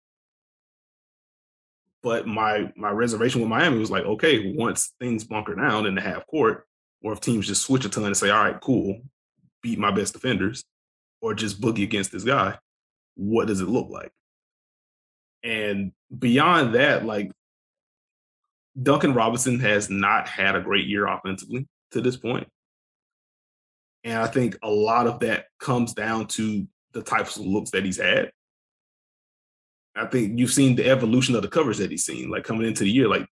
But my my reservation with Miami was like, okay, once things bunker down in the half court, or if teams just switch a ton and say, all right, cool, beat my best defenders, or just boogie against this guy, what does it look like? And beyond that, like Duncan Robinson has not had a great year offensively to this point. And I think a lot of that comes down to the types of looks that he's had. I think you've seen the evolution of the covers that he's seen. Like coming into the year, like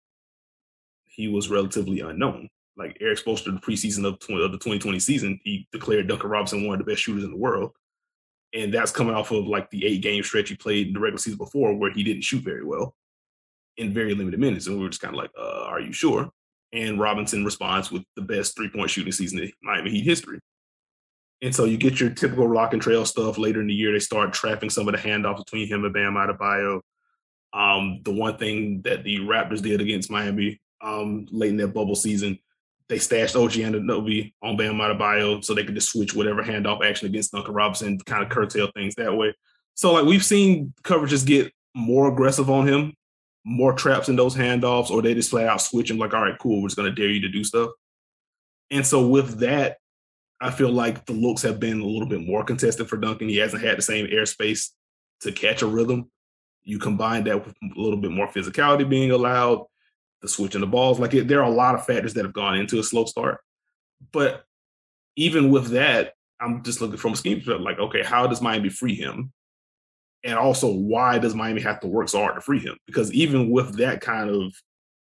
he was relatively unknown. Like Eric Spoelstra, the preseason of, of the twenty twenty season, he declared Duncan Robinson one of the best shooters in the world. And that's coming off of like the eight game stretch he played in the regular season before where he didn't shoot very well in very limited minutes. And we were just kind of like, uh, are you sure? And Robinson responds with the best three point shooting season in Miami Heat history. And so you get your typical rock and trail stuff later in the year. They start trapping some of the handoffs between him and Bam Adebayo. Um, the one thing that the Raptors did against Miami um, late in that bubble season, they stashed O G Anunoby on Bam Adebayo so they could just switch whatever handoff action against Duncan Robinson, kind of curtail things that way. So like we've seen coverages get more aggressive on him, more traps in those handoffs, or they just flat out switch him like, all right, cool, we're just going to dare you to do stuff. And so with that, I feel like the looks have been a little bit more contested for Duncan. He hasn't had the same airspace to catch a rhythm. You combine that with a little bit more physicality being allowed, the switching the balls. Like it, there are a lot of factors that have gone into a slow start. But even with that, I'm just looking from a scheme perspective, like, okay, how does Miami free him? And also, why does Miami have to work so hard to free him? Because even with that kind of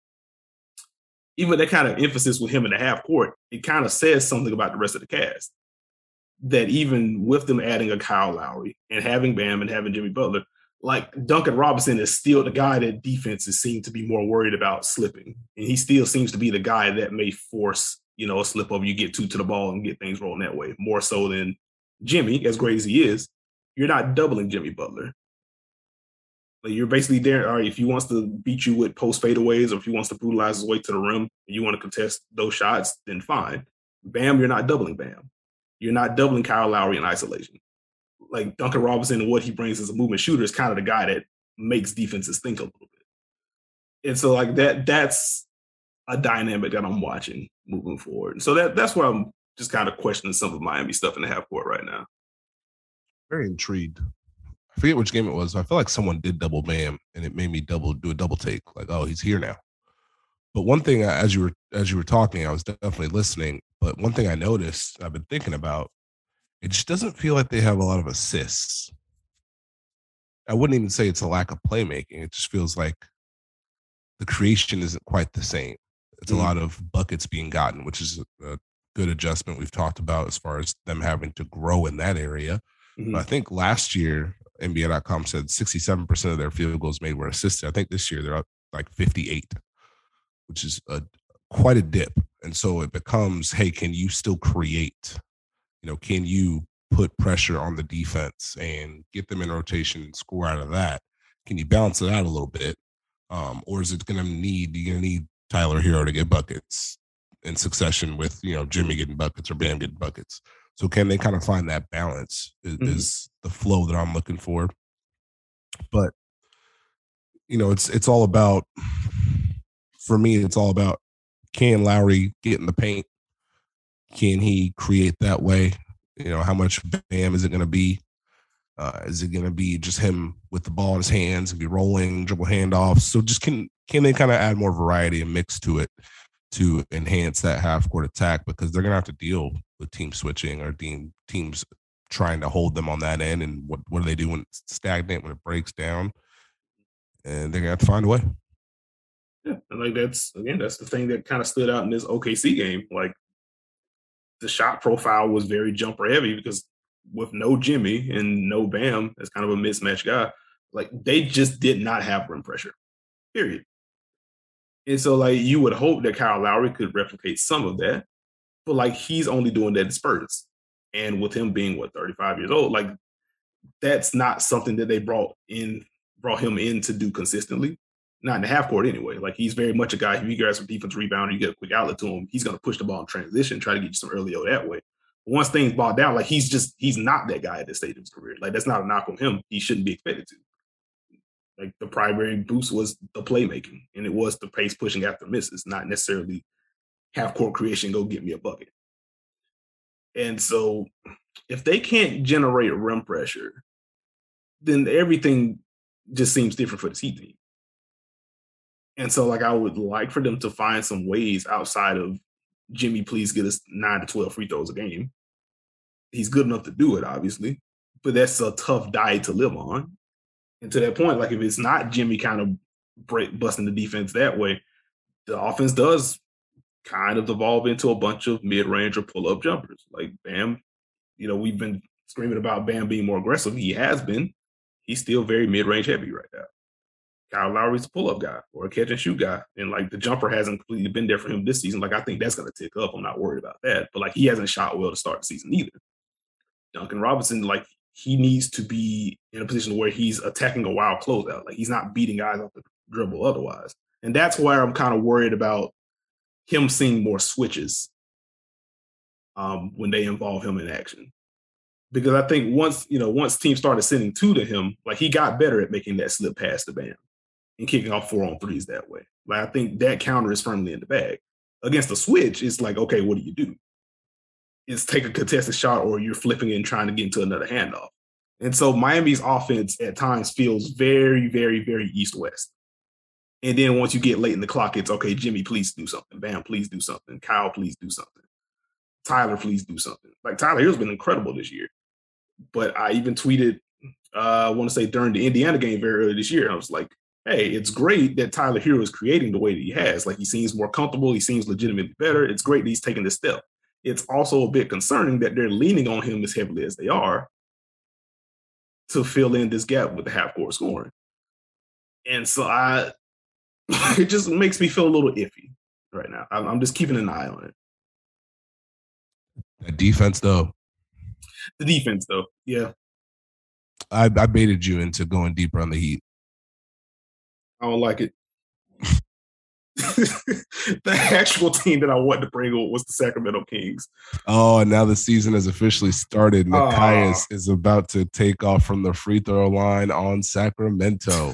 even that kind of emphasis with him in the half court, it kind of says something about the rest of the cast. That even with them adding a Kyle Lowry and having Bam and having Jimmy Butler, like Duncan Robinson is still the guy that defenses seem to be more worried about slipping. And he still seems to be the guy that may force, you know, a slip over, you get two to the ball and get things rolling that way, more so than Jimmy, as great as he is. You're not doubling Jimmy Butler. Like you're basically there. All right, if he wants to beat you with post fadeaways, or if he wants to brutalize his way to the rim, and you want to contest those shots, then fine. Bam, you're not doubling Bam. You're not doubling Kyle Lowry in isolation. Like Duncan Robinson and what he brings as a movement shooter is kind of the guy that makes defenses think a little bit. And so like that, that's a dynamic that I'm watching moving forward. So that that's where I'm just kind of questioning some of Miami stuff in the half court right now. Very intrigued. I forget which game it was. I feel like someone did double Bam, and it made me double do a double take. Like, oh, he's here now. But one thing, as you were as you were talking, I was definitely listening. But one thing I noticed, I've been thinking about, it just doesn't feel like they have a lot of assists. I wouldn't even say it's a lack of playmaking. It just feels like the creation isn't quite the same. It's mm-hmm. a lot of buckets being gotten, which is a good adjustment we've talked about as far as them having to grow in that area. Mm-hmm. But I think last year, N B A dot com said sixty-seven percent of their field goals made were assisted. I think this year they're up like fifty-eight, which is a quite a dip. And so it becomes, hey, can you still create? You know, can you put pressure on the defense and get them in rotation and score out of that? Can you balance it out a little bit? Um, or is it going to need, you're going to need Tyler Hero to get buckets in succession with, you know, Jimmy getting buckets or Bam getting buckets? So can they kind of find that balance is, mm-hmm. is the flow that I'm looking for. But, you know, it's it's all about, for me, it's all about, can Lowry get in the paint? Can he create that way? You know, how much Bam is it going to be? Uh, is it going to be just him with the ball in his hands and be rolling, dribble handoffs? So just can can they kind of add more variety and mix to it to enhance that half court attack? Because they're going to have to deal with team switching or team teams trying to hold them on that end. And what, what do they do when it's stagnant, when it breaks down? And they're going to have to find a way. Yeah, and like that's, again, that's the thing that kind of stood out in this O K C game. Like, the shot profile was very jumper heavy because with no Jimmy and no Bam as kind of a mismatch guy, like they just did not have rim pressure, period. And so like you would hope that Kyle Lowry could replicate some of that, but like he's only doing that in spurts. And with him being what, thirty-five years old, like that's not something that they brought in, brought him in to do consistently. Not in the half court anyway. Like he's very much a guy, if you grab some defense rebound, you get a quick outlet to him, he's going to push the ball in transition, try to get you some early O that way. But once things bought down, like he's just, he's not that guy at this stage of his career. Like that's not a knock on him. He shouldn't be expected to. Like the primary boost was the playmaking, and it was the pace pushing after misses, not necessarily half court creation, go get me a bucket. And so if they can't generate rim pressure, then everything just seems different for this Heat team. And so, like, I would like for them to find some ways outside of Jimmy, please get us nine to twelve free throws a game. He's good enough to do it, obviously, but that's a tough diet to live on. And to that point, like, if it's not Jimmy kind of break, busting the defense that way, the offense does kind of devolve into a bunch of mid-range or pull-up jumpers. Like, Bam, you know, we've been screaming about Bam being more aggressive. He has been. He's still very mid-range heavy right now. Kyle Lowry's a pull-up guy or a catch-and-shoot guy. And, like, the jumper hasn't completely been there for him this season. Like, I think that's going to tick up. I'm not worried about that. But, like, he hasn't shot well to start the season either. Duncan Robinson, like, he needs to be in a position where he's attacking a wild closeout. Like, he's not beating guys off the dribble otherwise. And that's where I'm kind of worried about him seeing more switches um, when they involve him in action. Because I think once, you know, once teams started sending two to him, like, he got better at making that slip pass to Bam and kicking off four on threes that way. Like, I think that counter is firmly in the bag. Against the switch, it's like, okay, what do you do? It's take a contested shot or you're flipping it and trying to get into another handoff. And so Miami's offense at times feels very, very, very east-west. And then once you get late in the clock, it's, okay, Jimmy, please do something. Bam, please do something. Kyle, please do something. Tyler, please do something. Like, Tyler Herro's been incredible this year. But I even tweeted, uh, I want to say during the Indiana game very early this year, I was like, hey, it's great that Tyler Herro is creating the way that he has. Like, he seems more comfortable. He seems legitimately better. It's great that he's taking this step. It's also a bit concerning that they're leaning on him as heavily as they are to fill in this gap with the half-court scoring. And so I, it just makes me feel a little iffy right now. I'm, I'm just keeping an eye on it. The defense, though. The defense, though, yeah. I, I baited you into going deeper on the Heat. I don't like it. The actual team that I wanted to bring on was the Sacramento Kings. Oh, and now the season has officially started. Nekias uh, is about to take off from the free throw line on Sacramento.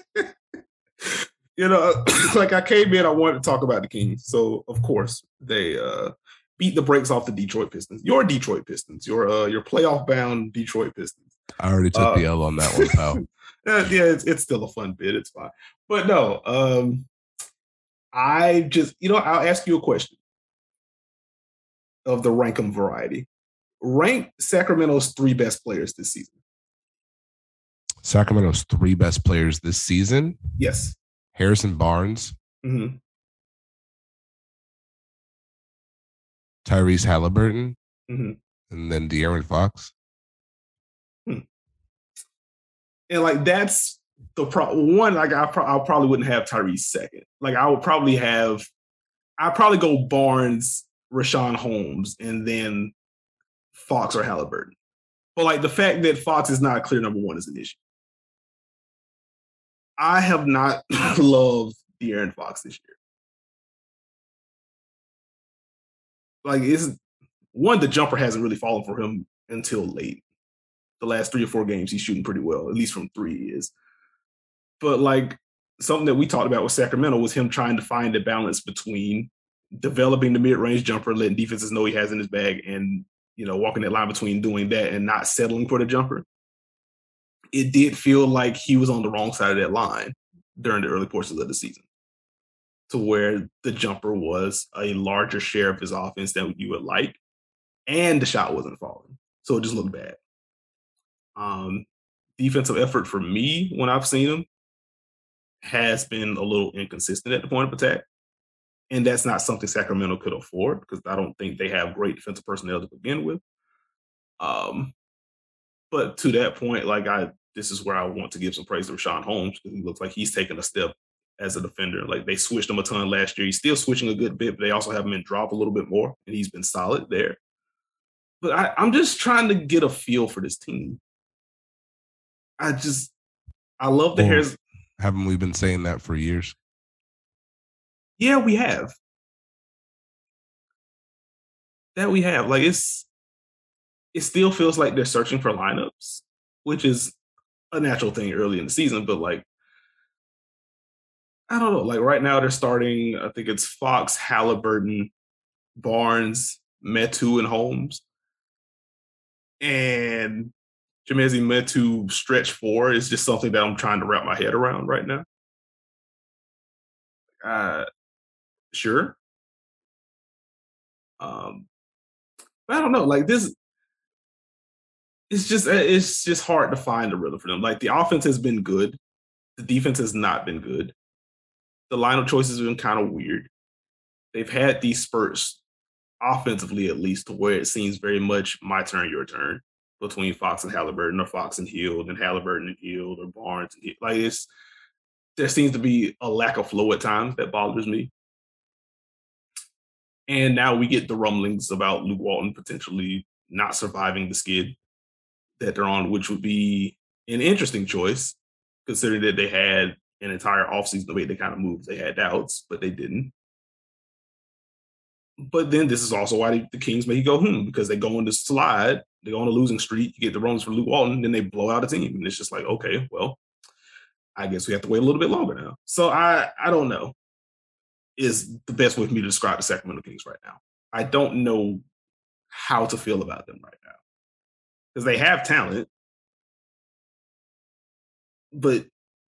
You know, like, I came in, I wanted to talk about the Kings. So, of course, they uh, beat the brakes off the Detroit Pistons. Your Detroit Pistons. Your uh, your playoff-bound Detroit Pistons. I already took uh, the L on that one, pal. Yeah, it's, it's still a fun bit. It's fine. But no, um, I just, you know, I'll ask you a question of the rank 'em variety. Rank Sacramento's three best players this season. Sacramento's three best players this season? Yes. Harrison Barnes. Mm-hmm. Tyrese Halliburton. Mm-hmm. And then De'Aaron Fox. Hmm. And, like, that's the pro- one, like, I, pro- I probably wouldn't have Tyrese second. Like, I would probably have, I'd probably go Barnes, Rashawn Holmes, and then Fox or Halliburton. But, like, the fact that Fox is not a clear number one is an issue. I have not loved De'Aaron Fox this year. Like, it's one, the jumper hasn't really fallen for him until late. The last three or four games, he's shooting pretty well, at least from three he is. But like something that we talked about with Sacramento was him trying to find a balance between developing the mid-range jumper, letting defenses know he has in his bag, and you know, walking that line between doing that and not settling for the jumper. It did feel like he was on the wrong side of that line during the early portions of the season, to where the jumper was a larger share of his offense than you would like, and the shot wasn't falling. So it just looked bad. Um, defensive effort for me, when I've seen him, has been a little inconsistent at the point of attack. And that's not something Sacramento could afford, because I don't think they have great defensive personnel to begin with. Um, but to that point, like I, this is where I want to give some praise to Richaun Holmes, because he looks like he's taken a step as a defender. Like they switched him a ton last year. He's still switching a good bit, but they also have him in drop a little bit more, and he's been solid there. But I, I'm just trying to get a feel for this team. I just, I love the Well, hairs. Haven't we been saying that for years? Yeah, we have. That we have. Like it's, it still feels like they're searching for lineups, which is a natural thing early in the season. But like, I don't know. Like right now, they're starting. I think it's Fox, Halliburton, Barnes, Metu, and Holmes. And Chimezie Metu stretch four is just something that I'm trying to wrap my head around right now. Uh, sure. Um, but I don't know. Like this, it's just it's just hard to find a rhythm for them. Like the offense has been good, the defense has not been good. The lineup choices have been kind of weird. They've had these spurts offensively, at least, to where it seems very much my turn, your turn, between Fox and Halliburton, or Fox and Hield, and Halliburton and Hield, or Barnes and Hield. Like it's, there seems to be a lack of flow at times that bothers me. And now we get the rumblings about Luke Walton potentially not surviving the skid that they're on, which would be an interesting choice, considering that they had an entire offseason the way they kind of moved. They had doubts, but they didn't. But then this is also why the Kings make you go, hmm, because they go on this slide, they go on a losing streak, you get the rumors for Luke Walton, then they blow out a team. And it's just like, okay, well, I guess we have to wait a little bit longer now. So I, I don't know, is the best way for me to describe the Sacramento Kings right now. I don't know how to feel about them right now, because they have talent, but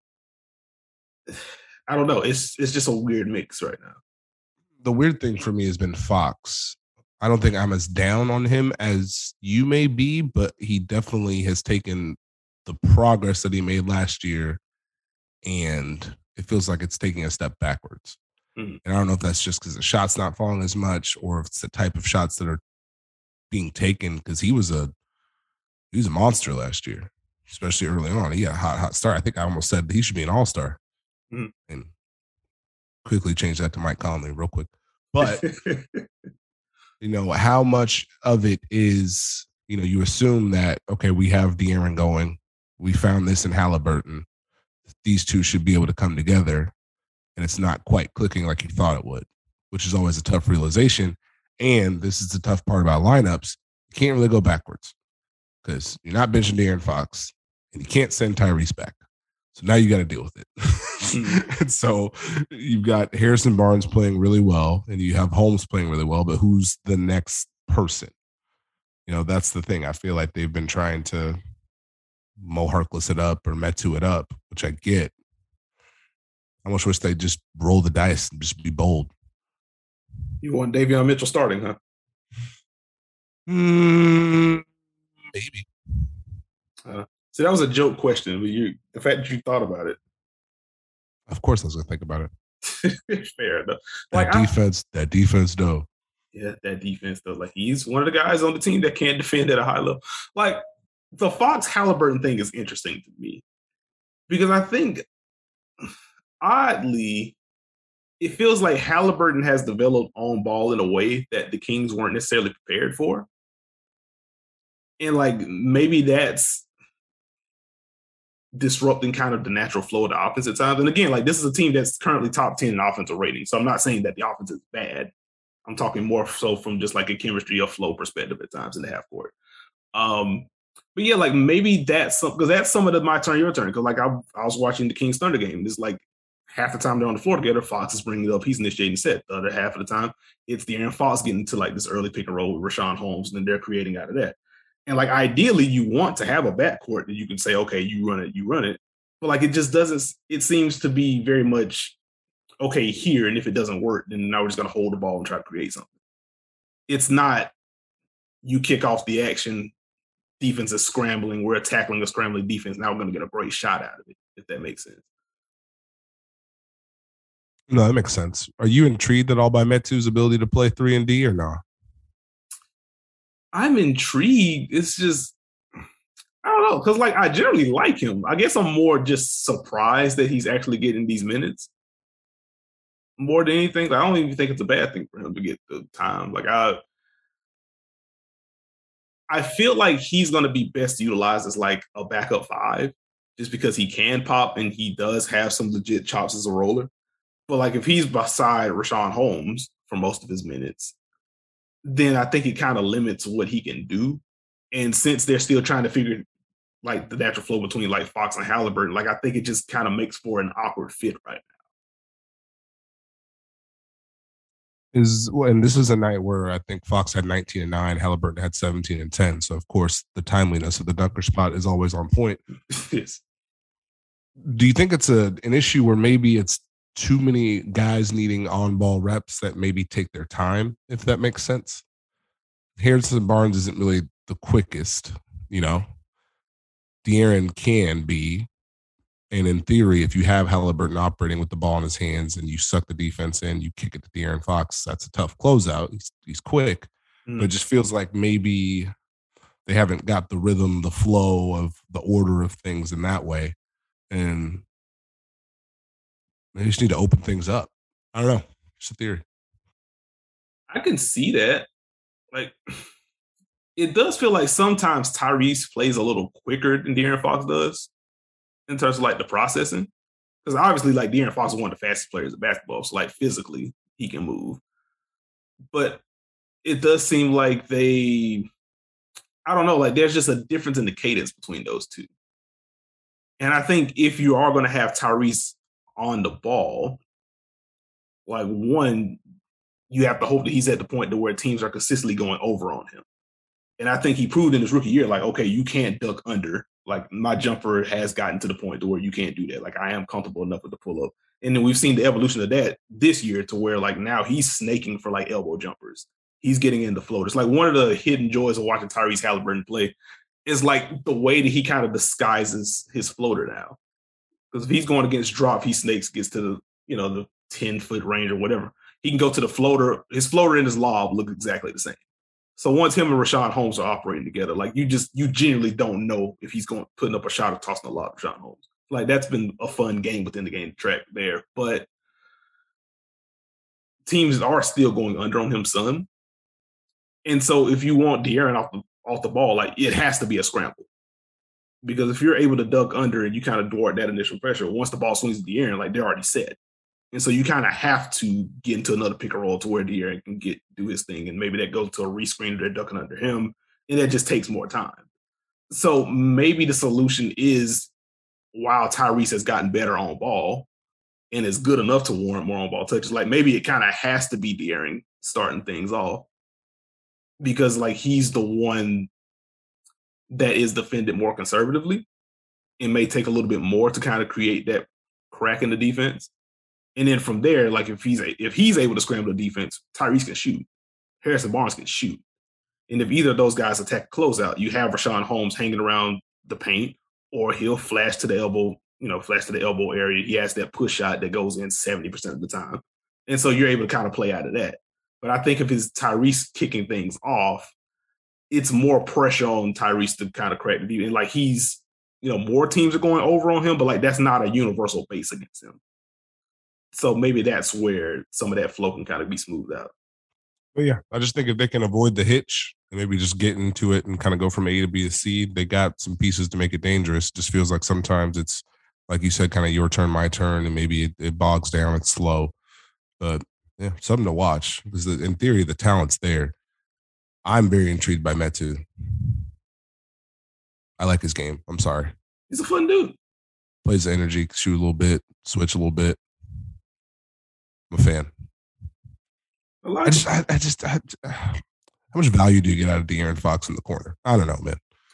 I don't know. It's it's just a weird mix right now. The weird thing for me has been Fox. I don't think I'm as down on him as you may be, but he definitely has taken the progress that he made last year, and it feels like it's taking a step backwards. Mm-hmm. And I don't know if that's just because the shot's not falling as much, or if it's the type of shots that are being taken, because he was a he was a monster last year, especially early on. He had a hot, hot start. I think I almost said he should be an all-star. Mm-hmm. And quickly change that to Mike Conley real quick. But, you know, how much of it is, you know, you assume that, okay, we have De'Aaron going. We found this in Halliburton. These two should be able to come together. And it's not quite clicking like you thought it would, which is always a tough realization. And this is the tough part about lineups. You can't really go backwards, because you're not benching De'Aaron Fox, and you can't send Tyrese back. So now you got to deal with it. Mm-hmm. And so you've got Harrison Barnes playing really well, and you have Holmes playing really well, but who's the next person? You know, that's the thing. I feel like they've been trying to Mo Harkless it up or Metu it up, which I get. I almost wish they just roll the dice and just be bold. You want Davion Mitchell starting, huh? Mm, maybe. Uh, so that was a joke question, but you, the fact that you thought about it. Of course I was going to think about it. Fair enough. Like that defense, I, that defense, though. Yeah, that defense, though. Like, he's one of the guys on the team that can defend at a high level. Like, the Fox Halliburton thing is interesting to me, because I think, oddly, it feels like Halliburton has developed on ball in a way that the Kings weren't necessarily prepared for. And, like, maybe that's disrupting kind of the natural flow of the offense at times. And again, like, this is a team that's currently top ten in offensive rating. So I'm not saying that the offense is bad. I'm talking more so from just like a chemistry or flow perspective at times in the half court. Um, but yeah, like maybe that's some because that's some of the my turn, your turn. Because like I, I was watching the Kings Thunder game. It's like half the time they're on the floor together, Fox is bringing it up. He's initiating the set. The other half of the time, it's De'Aaron Fox getting to like this early pick and roll with Richaun Holmes, and then they're creating out of that. And like ideally, you want to have a backcourt that you can say, okay, you run it, you run it. But like it just doesn't. It seems to be very much okay here, and if it doesn't work, then now we're just going to hold the ball and try to create something. It's not you kick off the action, defense is scrambling, we're tackling a scrambling defense. Now we're going to get a great shot out of it, if that makes sense. No, that makes sense. Are you intrigued at all by Metu's ability to play three and D or not? I'm intrigued. It's just I don't know because like I generally like him. I guess I'm more just surprised that he's actually getting these minutes more than anything. Like, I don't even think it's a bad thing for him to get the time. Like I, I feel like he's going to be best utilized as like a backup five, just because he can pop and he does have some legit chops as a roller. But like if he's beside Richaun Holmes for most of his minutes, then I think it kind of limits what he can do. And since they're still trying to figure like the natural flow between like Fox and Halliburton, like I think it just kind of makes for an awkward fit right now. Is well, and this is a night where I think Fox had nineteen and nine, Halliburton had seventeen and ten. So of course the timeliness of the dunker spot is always on point. Yes. Do you think it's a an issue where maybe it's too many guys needing on-ball reps that maybe take their time, if that makes sense? Harrison Barnes isn't really the quickest, you know. De'Aaron can be, and in theory, if you have Halliburton operating with the ball in his hands and you suck the defense in, you kick it to De'Aaron Fox, that's a tough closeout. He's, he's quick, mm. but it just feels like maybe they haven't got the rhythm, the flow of the order of things in that way. And they just need to open things up. I don't know. It's a theory. I can see that. Like, it does feel like sometimes Tyrese plays a little quicker than De'Aaron Fox does in terms of like the processing. Because obviously, like De'Aaron Fox is one of the fastest players in basketball. So like physically, he can move. But it does seem like they, I don't know, like there's just a difference in the cadence between those two. And I think if you are going to have Tyrese on the ball, like one, you have to hope that he's at the point to where teams are consistently going over on him. And I think he proved in his rookie year, like, okay, you can't duck under. Like my jumper has gotten to the point to where you can't do that. Like I am comfortable enough with the pull up. And then we've seen the evolution of that this year to where like now he's snaking for like elbow jumpers. He's getting into floaters. Like one of the hidden joys of watching Tyrese Halliburton play is like the way that he kind of disguises his floater now. Because if he's going against drop, he snakes, gets to the, you know, the ten foot range or whatever. He can go to the floater. His floater and his lob look exactly the same. So once him and Richaun Holmes are operating together, like you just, you genuinely don't know if he's going putting up a shot or tossing a lob to Richaun Holmes. Like that's been a fun game within the game track there. But teams are still going under on him some. And so if you want De'Aaron off the, off the ball, like it has to be a scramble. Because if you're able to duck under and you kind of thwart that initial pressure, once the ball swings to De'Aaron, like they're already set. And so you kind of have to get into another pick and roll to where De'Aaron can get do his thing. And maybe that goes to a rescreen, they're ducking under him. And that just takes more time. So maybe the solution is while Tyrese has gotten better on ball and is good enough to warrant more on ball touches, like maybe it kind of has to be De'Aaron starting things off. Because like he's the one that is defended more conservatively and may take a little bit more to kind of create that crack in the defense. And then from there, like if he's if he's able to scramble the defense, Tyrese can shoot. Harrison Barnes can shoot. And if either of those guys attack closeout, you have Richaun Holmes hanging around the paint, or he'll flash to the elbow, you know, flash to the elbow area. He has that push shot that goes in seventy percent of the time. And so you're able to kind of play out of that. But I think if it's Tyrese kicking things off, it's more pressure on Tyrese to kind of crack the defense. And like he's, you know, more teams are going over on him, but like that's not a universal base against him. So maybe that's where some of that flow can kind of be smoothed out. But yeah, I just think if they can avoid the hitch and maybe just get into it and kind of go from A to B to C, they got some pieces to make it dangerous. Just feels like sometimes it's, like you said, kind of your turn, my turn, and maybe it, it bogs down, it's slow. But Yeah, something to watch because in theory the talent's there. I'm very intrigued by Metu. I like his game. I'm sorry. He's a fun dude. Plays the energy, shoot a little bit, switch a little bit. I'm a fan. I, like I just, I, I just, I, how much value do you get out of De'Aaron Fox in the corner? I don't know, man.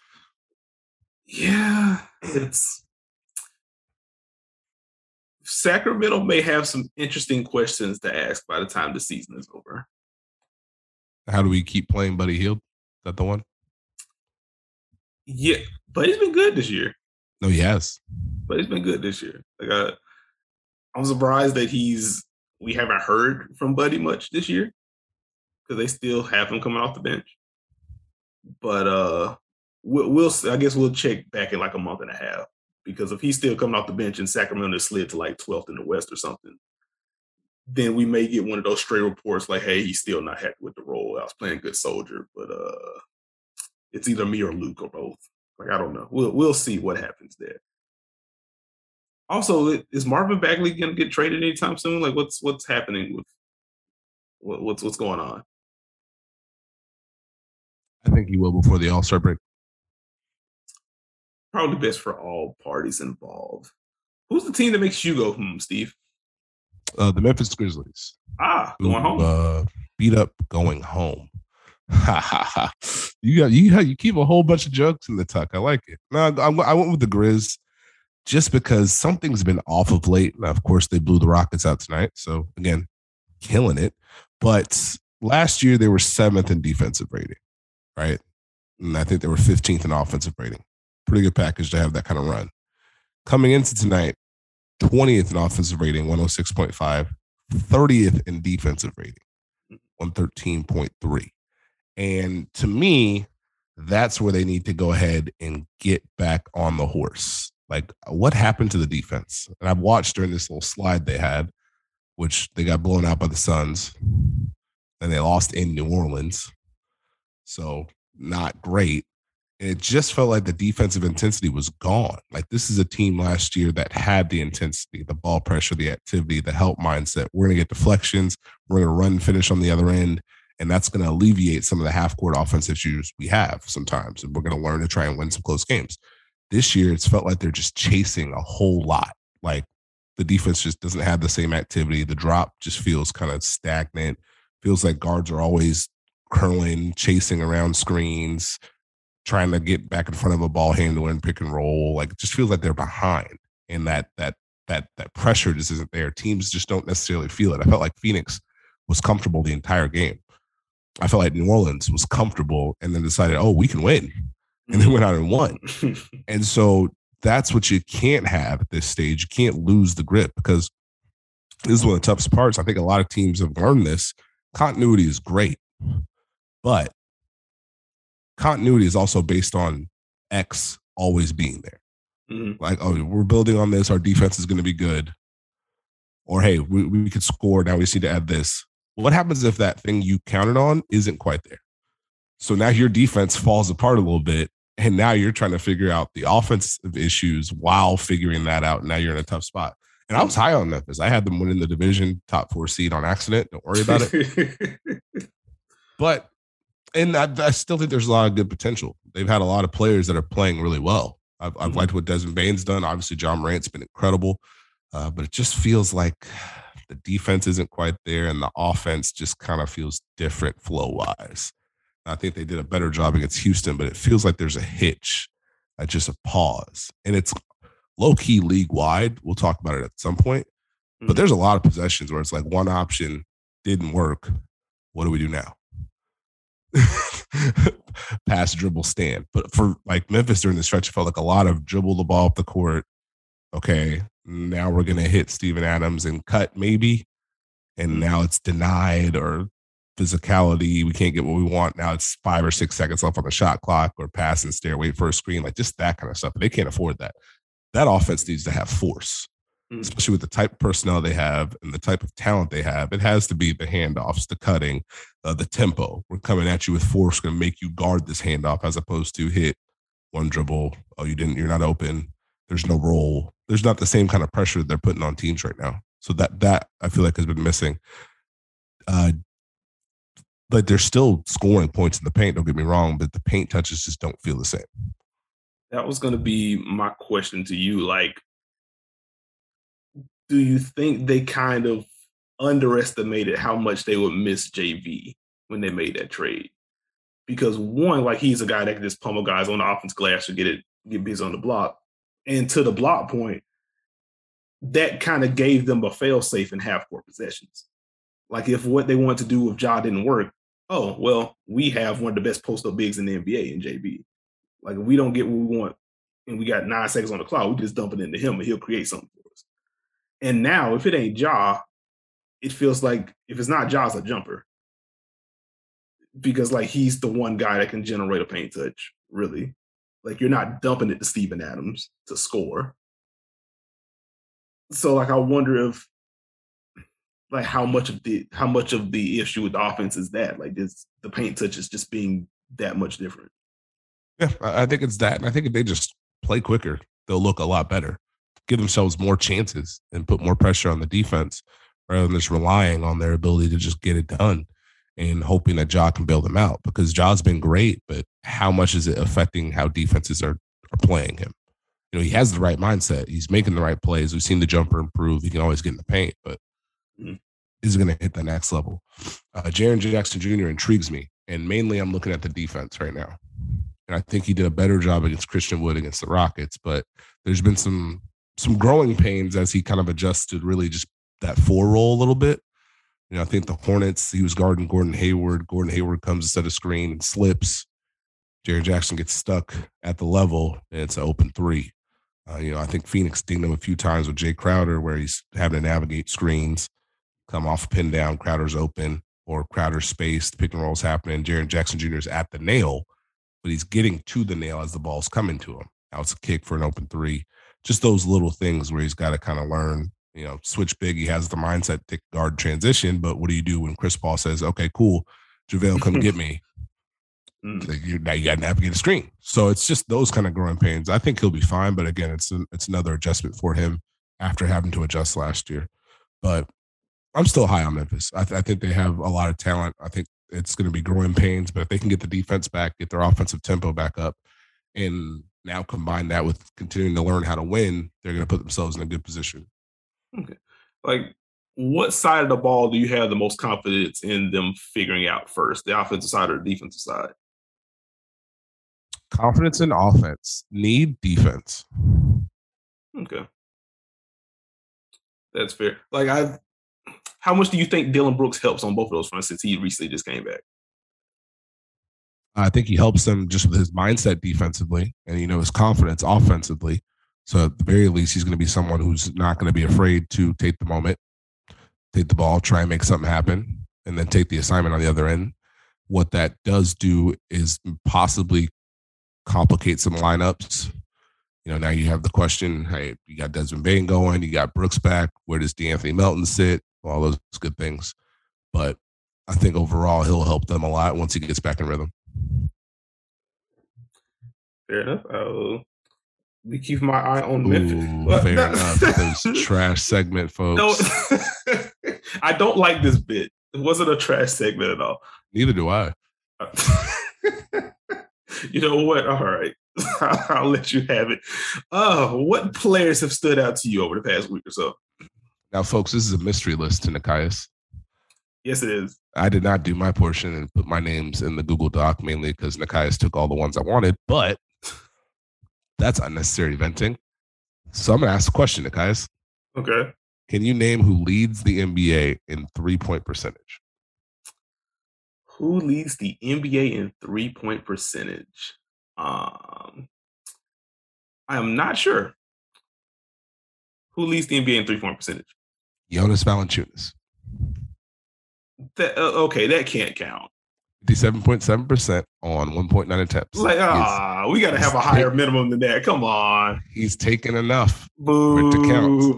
Yeah, it's Sacramento may have some interesting questions to ask by the time the season is over. How do we keep playing Buddy Hield? Is that the one? Yeah, but he's been good this year. No, he has. But he's been good this year. Like I, I'm surprised that he's we haven't heard from Buddy much this year because they still have him coming off the bench. But uh, we'll, we'll I guess we'll check back in like a month and a half because if he's still coming off the bench and Sacramento slid to like twelfth in the West or something, then we may get one of those stray reports like, hey, he's still not happy with the role. I was playing good soldier, but uh, it's either me or Luke or both. Like, I don't know. We'll we'll see what happens there. Also, is Marvin Bagley going to get traded anytime soon? Like, what's what's happening with what, what's what's going on? I think he will before the All-Star break. Probably best for all parties involved. Who's the team that makes you go, hmm, Steve? Uh, the Memphis Grizzlies. Ah, going who, home. Uh, beat up going home. you got you got you keep a whole bunch of jokes in the tuck. I like it. No, I, I went with the Grizz just because something's been off of late. Now, of course, they blew the Rockets out tonight, so again, killing it. But last year they were seventh in defensive rating, right? And I think they were fifteenth in offensive rating. Pretty good package to have that kind of run. Coming into tonight, twentieth in offensive rating, one oh six point five, thirtieth in defensive rating, one thirteen point three. And to me, that's where they need to go ahead and get back on the horse. Like, what happened to the defense? And I've watched during this little slide they had, which they got blown out by the Suns, and they lost in New Orleans. So not great. And it just felt like the defensive intensity was gone. Like, this is a team last year that had the intensity, the ball pressure, the activity, the help mindset. We're going to get deflections. We're going to run and finish on the other end. And that's going to alleviate some of the half-court offense issues we have sometimes. And we're going to learn to try and win some close games. This year, it's felt like they're just chasing a whole lot. Like, the defense just doesn't have the same activity. The drop just feels kind of stagnant. Feels like guards are always curling, chasing around screens, trying to get back in front of a ball handler and pick and roll. Like, it just feels like they're behind. And that that that that pressure just isn't there. Teams just don't necessarily feel it. I felt like Phoenix was comfortable the entire game. I felt like New Orleans was comfortable and then decided, oh, we can win. And then went out and won. And so that's what you can't have at this stage. You can't lose the grip because this is one of the toughest parts. I think a lot of teams have learned this. Continuity is great, but continuity is also based on X always being there. Mm-hmm. Like, oh, we're building on this. Our defense is going to be good. Or, hey, we, we could score. Now we just need to add this. What happens if that thing you counted on isn't quite there? So now your defense falls apart a little bit, and now you're trying to figure out the offensive issues while figuring that out. Now you're in a tough spot. And I was high on Memphis. I had them winning the division, top four seed on accident. Don't worry about it. But, and I, I still think there's a lot of good potential. They've had a lot of players that are playing really well. I've, I've mm-hmm. liked what Desmond Bane's done. Obviously, John Morant's been incredible. Uh, but it just feels like the defense isn't quite there, and the offense just kind of feels different flow-wise. I think they did a better job against Houston, but it feels like there's a hitch, uh, just a pause. And it's low-key league-wide. We'll talk about it at some point. Mm-hmm. But there's a lot of possessions where it's like one option didn't work. What do we do now? Pass, dribble, stand. But for like Memphis during the stretch, it felt like a lot of dribble the ball up the court. Okay, now we're going to hit Steven Adams and cut maybe. And now it's denied or physicality. We can't get what we want. Now it's five or six seconds left on the shot clock or pass and stare, wait for a screen, like just that kind of stuff. But they can't afford that. That offense needs to have force, mm. especially with the type of personnel they have and the type of talent they have. It has to be the handoffs, the cutting, uh, the tempo. We're coming at you with force, going to make you guard this handoff as opposed to hit one dribble. Oh, you didn't, you're not open. There's no roll. There's not the same kind of pressure they're putting on teams right now. So that, that I feel like has been missing. Uh, but they're still scoring points in the paint. Don't get me wrong, but the paint touches just don't feel the same. That was going to be my question to you. Like, do you think they kind of underestimated how much they would miss J V when they made that trade? Because one, like he's a guy that can just pummel guys on the offense glass to get it, get busy on the block. And to the block point, that kind of gave them a fail safe in half court possessions. Like if what they wanted to do with Ja didn't work, oh, well, we have one of the best post up bigs in the N B A in J B. Like if we don't get what we want and we got nine seconds on the clock, we just dump it into him and he'll create something for us. And now if it ain't Ja, it feels like if it's not Ja, it's a jumper. Because like he's the one guy that can generate a paint touch, really. Like you're not dumping it to Steven Adams to score. So like I wonder if like how much of the how much of the issue with the offense is that like this the paint touch is just being that much different. Yeah, I think it's that. And I think if they just play quicker, they'll look a lot better, give themselves more chances and put more pressure on the defense rather than just relying on their ability to just get it done and hoping that Ja can bail them out, because Ja's been great, but how much is it affecting how defenses are, are playing him? You know, he has the right mindset. He's making the right plays. We've seen the jumper improve. He can always get in the paint, but mm-hmm. is going to hit the next level. Uh, Jaren Jackson Junior intrigues me, and mainly I'm looking at the defense right now. And I think he did a better job against Christian Wood against the Rockets, but there's been some some growing pains as he kind of adjusted really just that four role a little bit. You know, I think the Hornets, he was guarding Gordon Hayward. Gordon Hayward comes to set a screen and slips. Jaren Jackson gets stuck at the level, and it's an open three. Uh, you know, I think Phoenix dinged him a few times with Jay Crowder where he's having to navigate screens, come off pin down, Crowder's open, or Crowder's space, the pick and roll's happening. Jaren Jackson Junior is at the nail, but he's getting to the nail as the ball's coming to him. Now it's a kick for an open three. Just those little things where he's got to kind of learn. You know, switch big. He has the mindset to guard transition, but what do you do when Chris Paul says, okay, cool, JaVale, come get me? Mm. Like you, now you got to navigate a screen. So it's just those kind of growing pains. I think he'll be fine, but again, it's an, it's another adjustment for him after having to adjust last year. But I'm still high on Memphis. I, th- I think they have a lot of talent. I think it's going to be growing pains, but if they can get the defense back, get their offensive tempo back up, and now combine that with continuing to learn how to win, they're going to put themselves in a good position. Okay. Like, what side of the ball do you have the most confidence in them figuring out first, the offensive side or the defensive side? Confidence in offense. Need defense. Okay. That's fair. Like, I, how much do you think Dillon Brooks helps on both of those fronts since he recently just came back? I think he helps them just with his mindset defensively and, you know, his confidence offensively. So at the very least, he's going to be someone who's not going to be afraid to take the moment, take the ball, try and make something happen, and then take the assignment on the other end. What that does do is possibly complicate some lineups. You know, now you have the question, hey, you got Desmond Bane going, you got Brooks back. Where does DeAnthony Melton sit? All those good things. But I think overall he'll help them a lot once he gets back in rhythm. Fair enough. I'll be keeping my eye on Memphis. Ooh, fair enough. Those trash segment, folks. No, I don't like this bit. It wasn't a trash segment at all. Neither do I. You know what? All right. I'll let you have it. Oh, what players have stood out to you over the past week or so? Now, folks, this is a mystery list to Nekias. Yes, it is. I did not do my portion and put my names in the Google Doc, mainly because Nekias took all the ones I wanted, but that's unnecessary venting. So I'm going to ask a question, Nekias. Okay. Can you name who leads the N B A in three-point percentage? Who leads the N B A in three-point percentage? Um, I am not sure. Who leads the N B A in three-point percentage? Jonas Valanciunas. That, uh, okay, that can't count. fifty-seven point seven percent on one point nine attempts. Like, ah, we got to have a higher take, minimum than that. Come on. He's taken enough Boo. for it to count.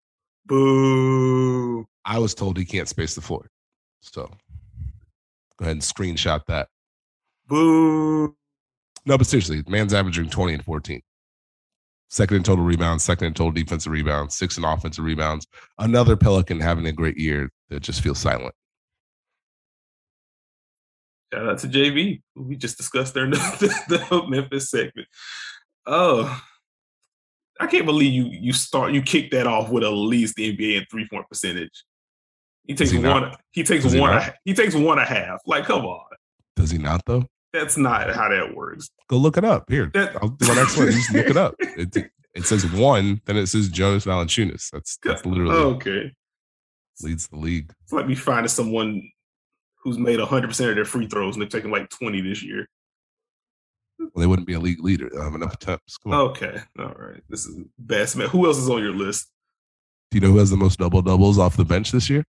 Boo. I was told he can't space the floor. So go ahead and screenshot that. Boo. No, but seriously, man's averaging twenty and fourteen. Second in total rebounds, second in total defensive rebounds, six in offensive rebounds. Another Pelican having a great year that just feels silent. Shout out to J V. We just discussed there in the, the Memphis segment. Oh, I can't believe you you start you kick that off with at least the N B A in three point percentage. He takes he one. not? He takes Does he one. not? A, he takes one and a half. Like, come on. Does he not though? That's not how that works. Go look it up. Here, That, I'll do my next one. Just look it up. It, it says one, then it says Jonas Valanciunas. That's that's literally okay. Leads the league. It's like me finding someone who's made one hundred percent of their free throws and they're taking like twenty this year. Well, they wouldn't be a league leader. They'll have enough attempts. Come on. Okay. All right. This is best man. Who else is on your list? Do you know who has the most double doubles off the bench this year?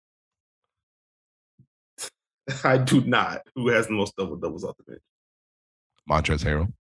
I do not. Who has the most double doubles off the bench? Montrezl Harrell.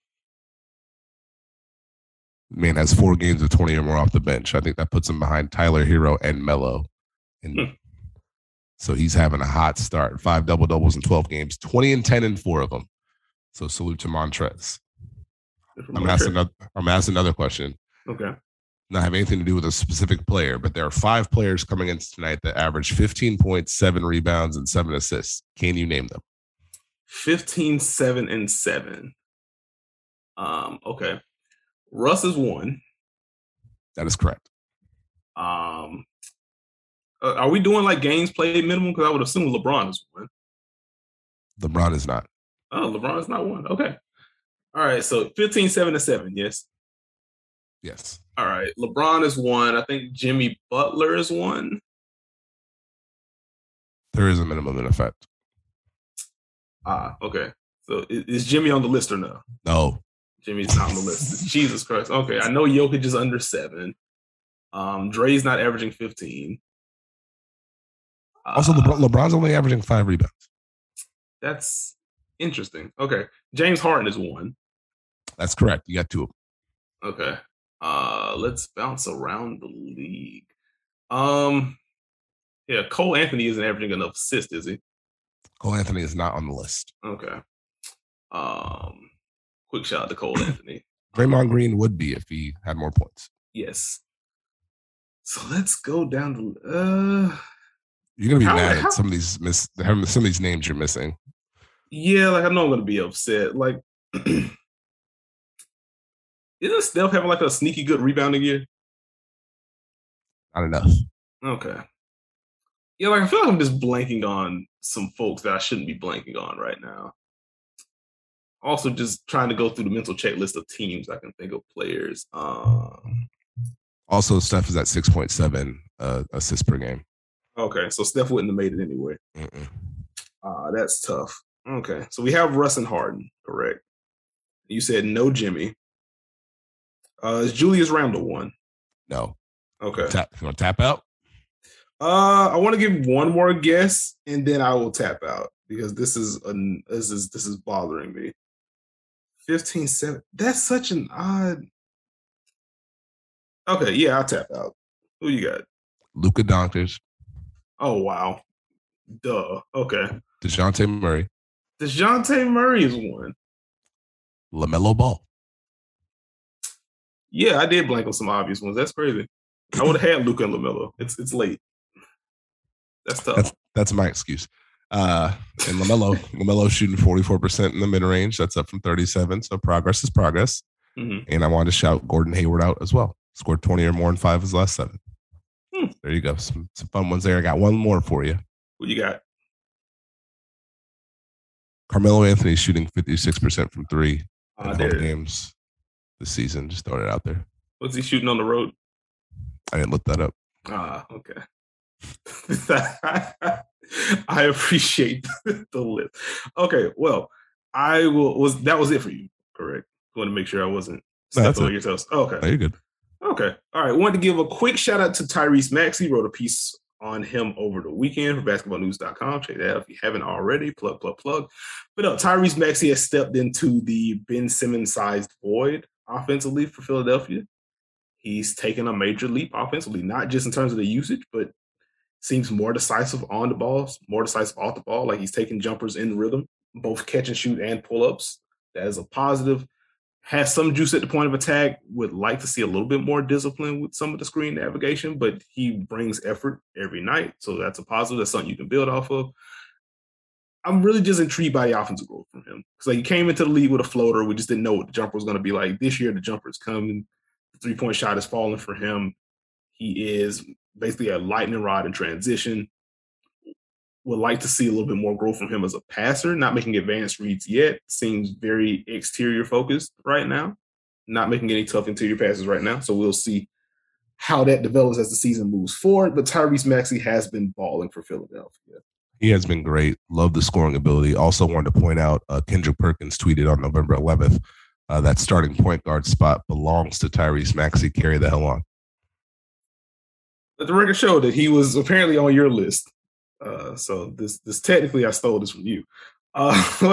Man has four games of twenty or more off the bench. I think that puts him behind Tyler Hero and Melo. And hmm. so he's having a hot start. Five double doubles in twelve games, twenty and ten in four of them. So salute to Montrez. I'm asking another, I'm asking another question. Okay. Not have anything to do with a specific player, but there are five players coming in tonight that average fifteen points, seven rebounds, and seven assists. Can you name them? fifteen, seven, and seven. Um, okay. Russ is one. That is correct. Um, uh, are we doing like games played minimum? Because I would assume LeBron is one. LeBron is not. Oh, LeBron is not one. Okay. All right. So fifteen, seven, and seven. Yes. Yes. All right. LeBron is one. I think Jimmy Butler is one. There is a minimum in effect. Ah, okay. So is Jimmy on the list or no? No. Jimmy's not on the list. Jesus Christ. Okay. I know Jokic is under seven. Um, Dre's not averaging fifteen. Also, LeBron, LeBron's only averaging five rebounds. That's interesting. Okay. James Harden is one. That's correct. You got two of them. Okay. Uh, let's bounce around the league. Um, yeah, Cole Anthony isn't averaging enough assists, is he? Cole Anthony is not on the list. Okay. Um, quick shout out to Cole Anthony. Draymond um, Green would be if he had more points. Yes. So let's go down to. Uh, you're gonna be how, mad how, at some of these miss some of these names you're missing. Yeah, like I know I'm gonna be upset. Like. Isn't Steph having like a sneaky good rebounding year? Not enough. Okay. Yeah, like I feel like I'm just blanking on some folks that I shouldn't be blanking on right now. Also, just trying to go through the mental checklist of teams I can think of players. Um, also, Steph is at six point seven uh, assists per game. Okay, so Steph wouldn't have made it anyway. Uh, that's tough. Okay, so we have Russ and Harden, correct? You said no Jimmy. Uh, is Julius Randle one? No. Okay. Tap, you want to tap out? Uh, I want to give one more guess, and then I will tap out because this is an this is this is bothering me. fifteen, seven. That's such an odd. Okay, yeah, I'll tap out. Who you got? Luka Doncic. Oh wow. Duh. Okay. DeJounte Murray. DeJounte Murray is one. LaMelo Ball. Yeah, I did blank on some obvious ones. That's crazy. I would have had Luka and LaMelo. It's it's late. That's tough. That's, that's my excuse. Uh, and LaMelo, LaMelo shooting forty-four percent in the mid range. That's up from thirty-seven. So progress is progress. Mm-hmm. And I wanted to shout Gordon Hayward out as well. Scored twenty or more in five of his last seven. Hmm. There you go. Some, some fun ones there. I got one more for you. What you got? Carmelo Anthony shooting fifty-six percent from three uh, in home games this season. Just throwing it out there. What's he shooting on the road? I didn't look that up. Ah, okay. I appreciate the list. Okay, well, I will. Was that was it for you? Correct. I want to make sure I wasn't stepping on your toes. Oh, okay, no, you're good. Okay, all right. Wanted to give a quick shout out to Tyrese Maxey. Wrote a piece on him over the weekend for basketball news dot com. Check that out if you haven't already. Plug, plug, plug. But no, Tyrese Maxey has stepped into the Ben Simmons-sized void offensively for Philadelphia. He's taken a major leap offensively, not just in terms of the usage, but seems more decisive on the ball, more decisive off the ball. Like he's taking jumpers in rhythm, both catch and shoot and pull-ups. That is a positive. Has some juice at the point of attack. Would like to see a little bit more discipline with some of the screen navigation, but he brings effort every night. So that's a positive. That's something you can build off of. I'm really just intrigued by the offensive growth from him. Because like he came into the league with a floater. We just didn't know what the jumper was going to be like. This year, the jumper is coming. The three-point shot is falling for him. He is basically a lightning rod in transition. Would like to see a little bit more growth from him as a passer, not making advanced reads yet. Seems very exterior focused right now, not making any tough interior passes right now. So we'll see how that develops as the season moves forward. But Tyrese Maxey has been balling for Philadelphia. He has been great. Love the scoring ability. Also wanted to point out uh, Kendrick Perkins tweeted on November eleventh uh, that starting point guard spot belongs to Tyrese Maxey. Carry the hell on. But the record showed that he was apparently on your list. Uh, so this this technically I stole this from you. Uh,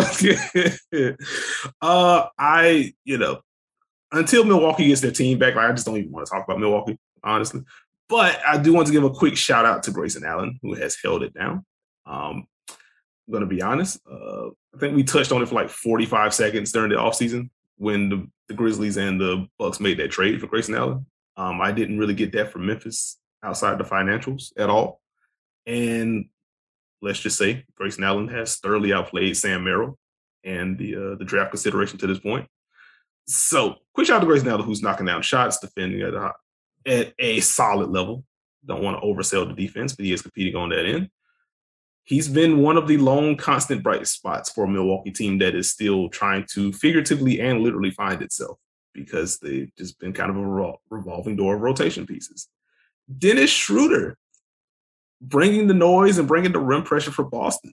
uh, I you know until Milwaukee gets their team back, like, I just don't even want to talk about Milwaukee, honestly. But I do want to give a quick shout out to Grayson Allen, who has held it down. Um, I'm going to be honest. Uh, I think we touched on it for like forty-five seconds during the offseason when the, the Grizzlies and the Bucks made that trade for Grayson Allen. Um, I didn't really get that from Memphis outside the financials at all. And let's just say Grayson Allen has thoroughly outplayed Sam Merrill and the uh, the draft consideration to this point. So, quick shout out to Grayson Allen, who's knocking down shots, defending at a, at a solid level. Don't want to oversell the defense, but he is competing on that end. He's been one of the lone constant bright spots for a Milwaukee team that is still trying to figuratively and literally find itself because they've just been kind of a revolving door of rotation pieces. Dennis Schroeder, bringing the noise and bringing the rim pressure for Boston.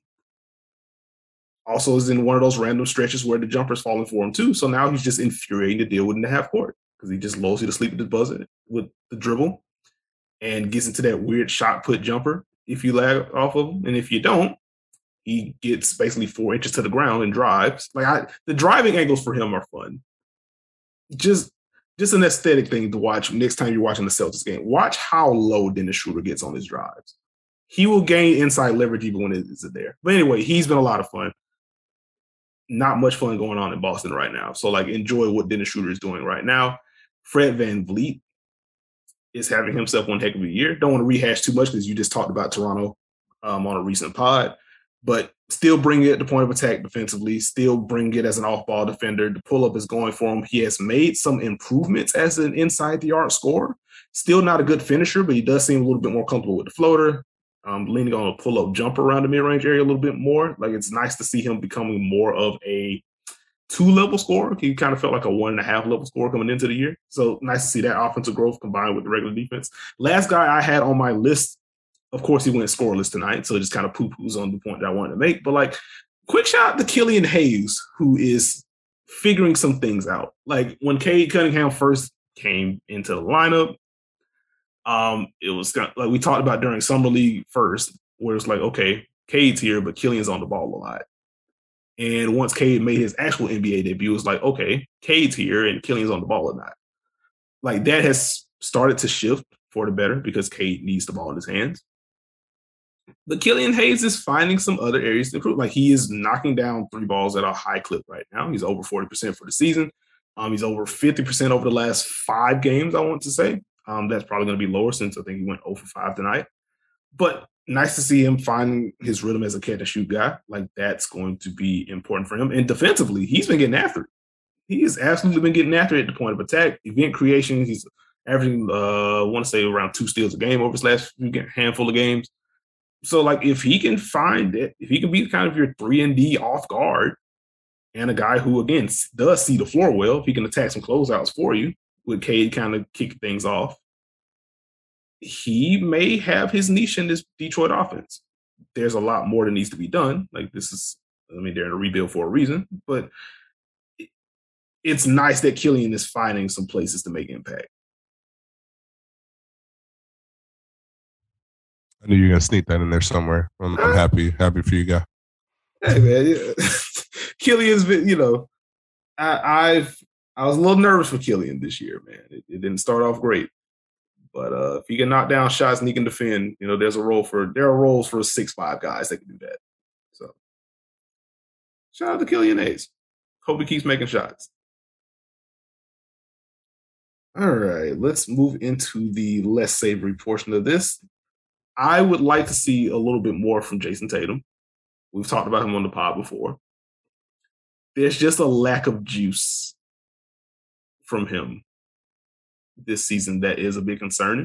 Also is in one of those random stretches where the jumper's falling for him too. So now he's just infuriating to deal with in the half court because he just lulls you to sleep with the buzzer with the dribble and gets into that weird shot put jumper if you lag off of him. And if you don't, he gets basically four inches to the ground and drives. Like I, the driving angles for him are fun. Just just an aesthetic thing to watch next time you're watching the Celtics game. Watch how low Dennis Schroeder gets on his drives. He will gain inside leverage even when it isn't there. But anyway, he's been a lot of fun. Not much fun going on in Boston right now. So, like, enjoy what Dennis Schroeder is doing right now. Fred VanVleet is having himself one heck of a year. Don't want to rehash too much because you just talked about Toronto um, on a recent pod. But still bring it at the point of attack defensively. Still bring it as an off-ball defender. The pull-up is going for him. He has made some improvements as an inside-the-arc scorer. Still not a good finisher, but he does seem a little bit more comfortable with the floater. Um, leaning on a pull-up jumper around the mid-range area a little bit more. Like, it's nice to see him becoming more of a two-level scorer. He kind of felt like a one-and-a-half level scorer coming into the year. So nice to see that offensive growth combined with the regular defense. Last guy I had on my list, of course, he went scoreless tonight, so it just kind of poo-poos on the point that I wanted to make. But, like, quick shout out to Killian Hayes, who is figuring some things out. Like, when Cade Cunningham first came into the lineup, Um, it was kind of, like we talked about during Summer League first, where it's like, okay, Cade's here, but Killian's on the ball a lot. And once Cade made his actual N B A debut, it was like, okay, Cade's here and Killian's on the ball a lot. Like, that has started to shift for the better because Cade needs the ball in his hands. But Killian Hayes is finding some other areas to improve. Like, he is knocking down three balls at a high clip right now. He's over forty percent for the season. Um, he's over fifty percent over the last five games, I want to say. Um, that's probably going to be lower since I think he went zero for five tonight. But nice to see him finding his rhythm as a catch and shoot guy. Like, that's going to be important for him. And defensively, he's been getting after it. He has absolutely been getting after it at the point of attack. Event creation, he's averaging, uh, I want to say, around two steals a game over his last handful of games. So, like, if he can find it, if he can be kind of your three and D off guard and a guy who, again, does see the floor well, if he can attack some closeouts for you, with Cade kind of kicking things off, he may have his niche in this Detroit offense. There's a lot more that needs to be done. Like, this is, I mean, they're in a rebuild for a reason, but it's nice that Killian is finding some places to make impact. I knew you were going to sneak that in there somewhere. I'm, I'm happy, happy for you, guy. Hey, man. Yeah. Killian's been, you know, I, I've, I was a little nervous for Killian this year, man. It, it didn't start off great. But uh, if he can knock down shots and he can defend, you know, there's a role for there are roles for six five guys that can do that. So shout out to Killian Hayes. Hope he keeps making shots. All right, let's move into the less savory portion of this. I would like to see a little bit more from Jason Tatum. We've talked about him on the pod before. There's just a lack of juice from him this season that is a bit concerning.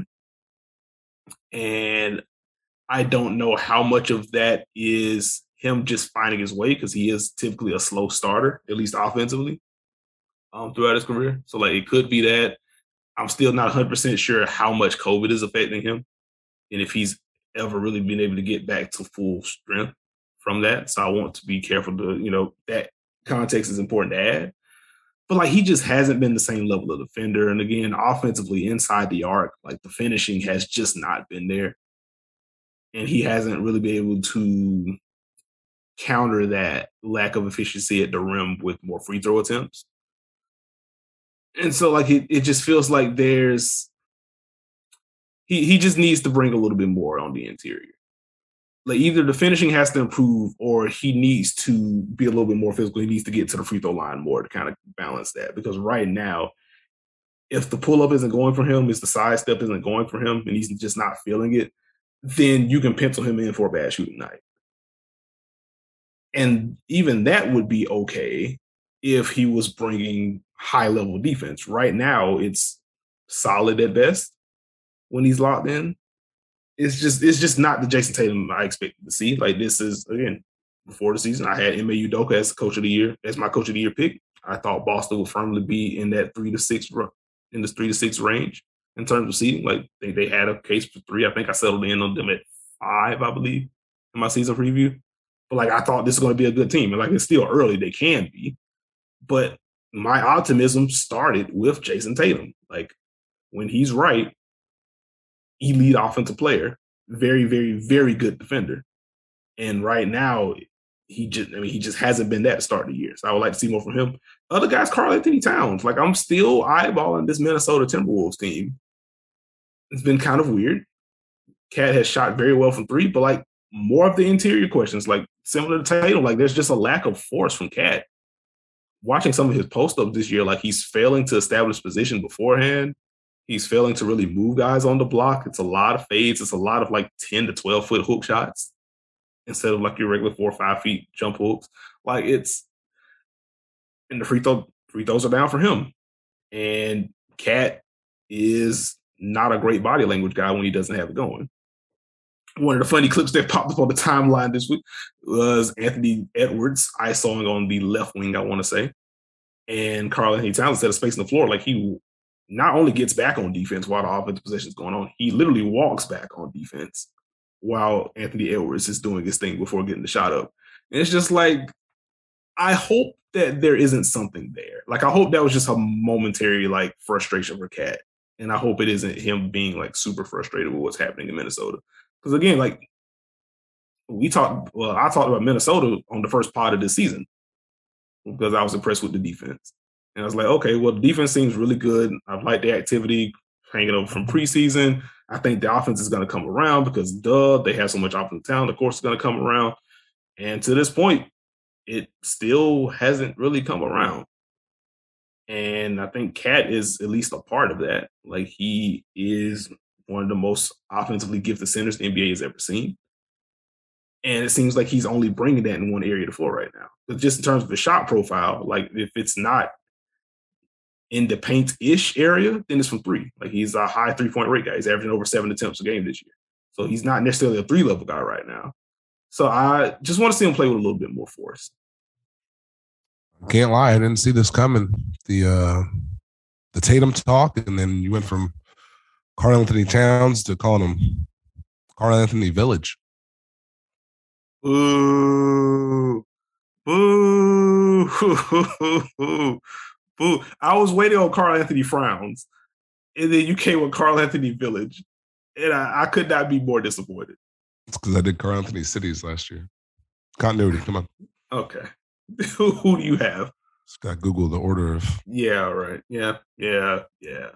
And I don't know how much of that is him just finding his way, because he is typically a slow starter, at least offensively, um, throughout his career. So, like, it could be that. I'm still not one hundred percent sure how much COVID is affecting him and if he's ever really been able to get back to full strength from that. So I want to be careful to, you know, that context is important to add. But, like, he just hasn't been the same level of defender. And again, offensively inside the arc, like, the finishing has just not been there. And he hasn't really been able to counter that lack of efficiency at the rim with more free throw attempts. And so, like, it, it just feels like there's he he just needs to bring a little bit more on the interior. Like, either the finishing has to improve or he needs to be a little bit more physical. He needs to get to the free throw line more to kind of balance that. Because right now, if the pull up isn't going for him, if the side step isn't going for him, and he's just not feeling it, then you can pencil him in for a bad shooting night. And even that would be okay if he was bringing high level defense. Right now, it's solid at best when he's locked in. It's just it's just not the Jayson Tatum I expected to see. Like, this is, again, before the season, I had Ime Udoka as coach of the year, as my coach of the year pick. I thought Boston would firmly be in that three to six in the three to six range in terms of seeding. Like, they, they had a case for three. I think I settled in on them at five, I believe, in my season preview. But, like, I thought this was going to be a good team. And, like, it's still early. They can be. But my optimism started with Jayson Tatum. Like, when he's right, elite offensive player, very, very, very good defender. And right now, he just, I mean, he just hasn't been that to start the year. So I would like to see more from him. Other guys, Karl-Anthony Towns. Like, I'm still eyeballing this Minnesota Timberwolves team. It's been kind of weird. Cat has shot very well from three, but, like, more of the interior questions, like, similar to Tatum, like, there's just a lack of force from Cat. Watching some of his post-ups this year, like, he's failing to establish position beforehand. He's failing to really move guys on the block. It's a lot of fades. It's a lot of, like, ten to twelve foot hook shots instead of, like, your regular four or five feet jump hooks. Like, it's, and the free throw free throws are down for him. And Cat is not a great body language guy when he doesn't have it going. One of the funny clips that popped up on the timeline this week was Anthony Edwards isoing on the left wing, I want to say. And Karl-Anthony Towns, instead of spacing the floor, like, he not only gets back on defense while the offensive possession is going on, he literally walks back on defense while Anthony Edwards is doing his thing before getting the shot up. And it's just like, I hope that there isn't something there. Like, I hope that was just a momentary, like, frustration for Cat. And I hope it isn't him being, like, super frustrated with what's happening in Minnesota. Because, again, like, we talked, well, I talked about Minnesota on the first part of this season because I was impressed with the defense. And I was like, okay, well, the defense seems really good. I've liked the activity hanging over from preseason. I think the offense is going to come around because, duh, they have so much offensive talent. Of course, it's going to come around. And to this point, it still hasn't really come around. And I think Cat is at least a part of that. Like, he is one of the most offensively gifted centers the N B A has ever seen. And it seems like he's only bringing that in one area of the floor right now. But just in terms of the shot profile, like, if it's not in the paint-ish area, then it's from three. Like, he's a high three-point rate guy. He's averaging over seven attempts a game this year. So he's not necessarily a three-level guy right now. So I just want to see him play with a little bit more force. Can't lie, I didn't see this coming. The uh, the Tatum talk, and then you went from Karl-Anthony Towns to calling him Karl-Anthony Village. Boo. Boo. Boo. I was waiting on Karl-Anthony Frowns, and then you came with Karl-Anthony Village, and I, I could not be more disappointed. It's because I did Karl-Anthony Cities last year. Continuity, come on. Okay. who, who do you have? Just got Google the order of. Yeah, right. Yeah, yeah, yeah.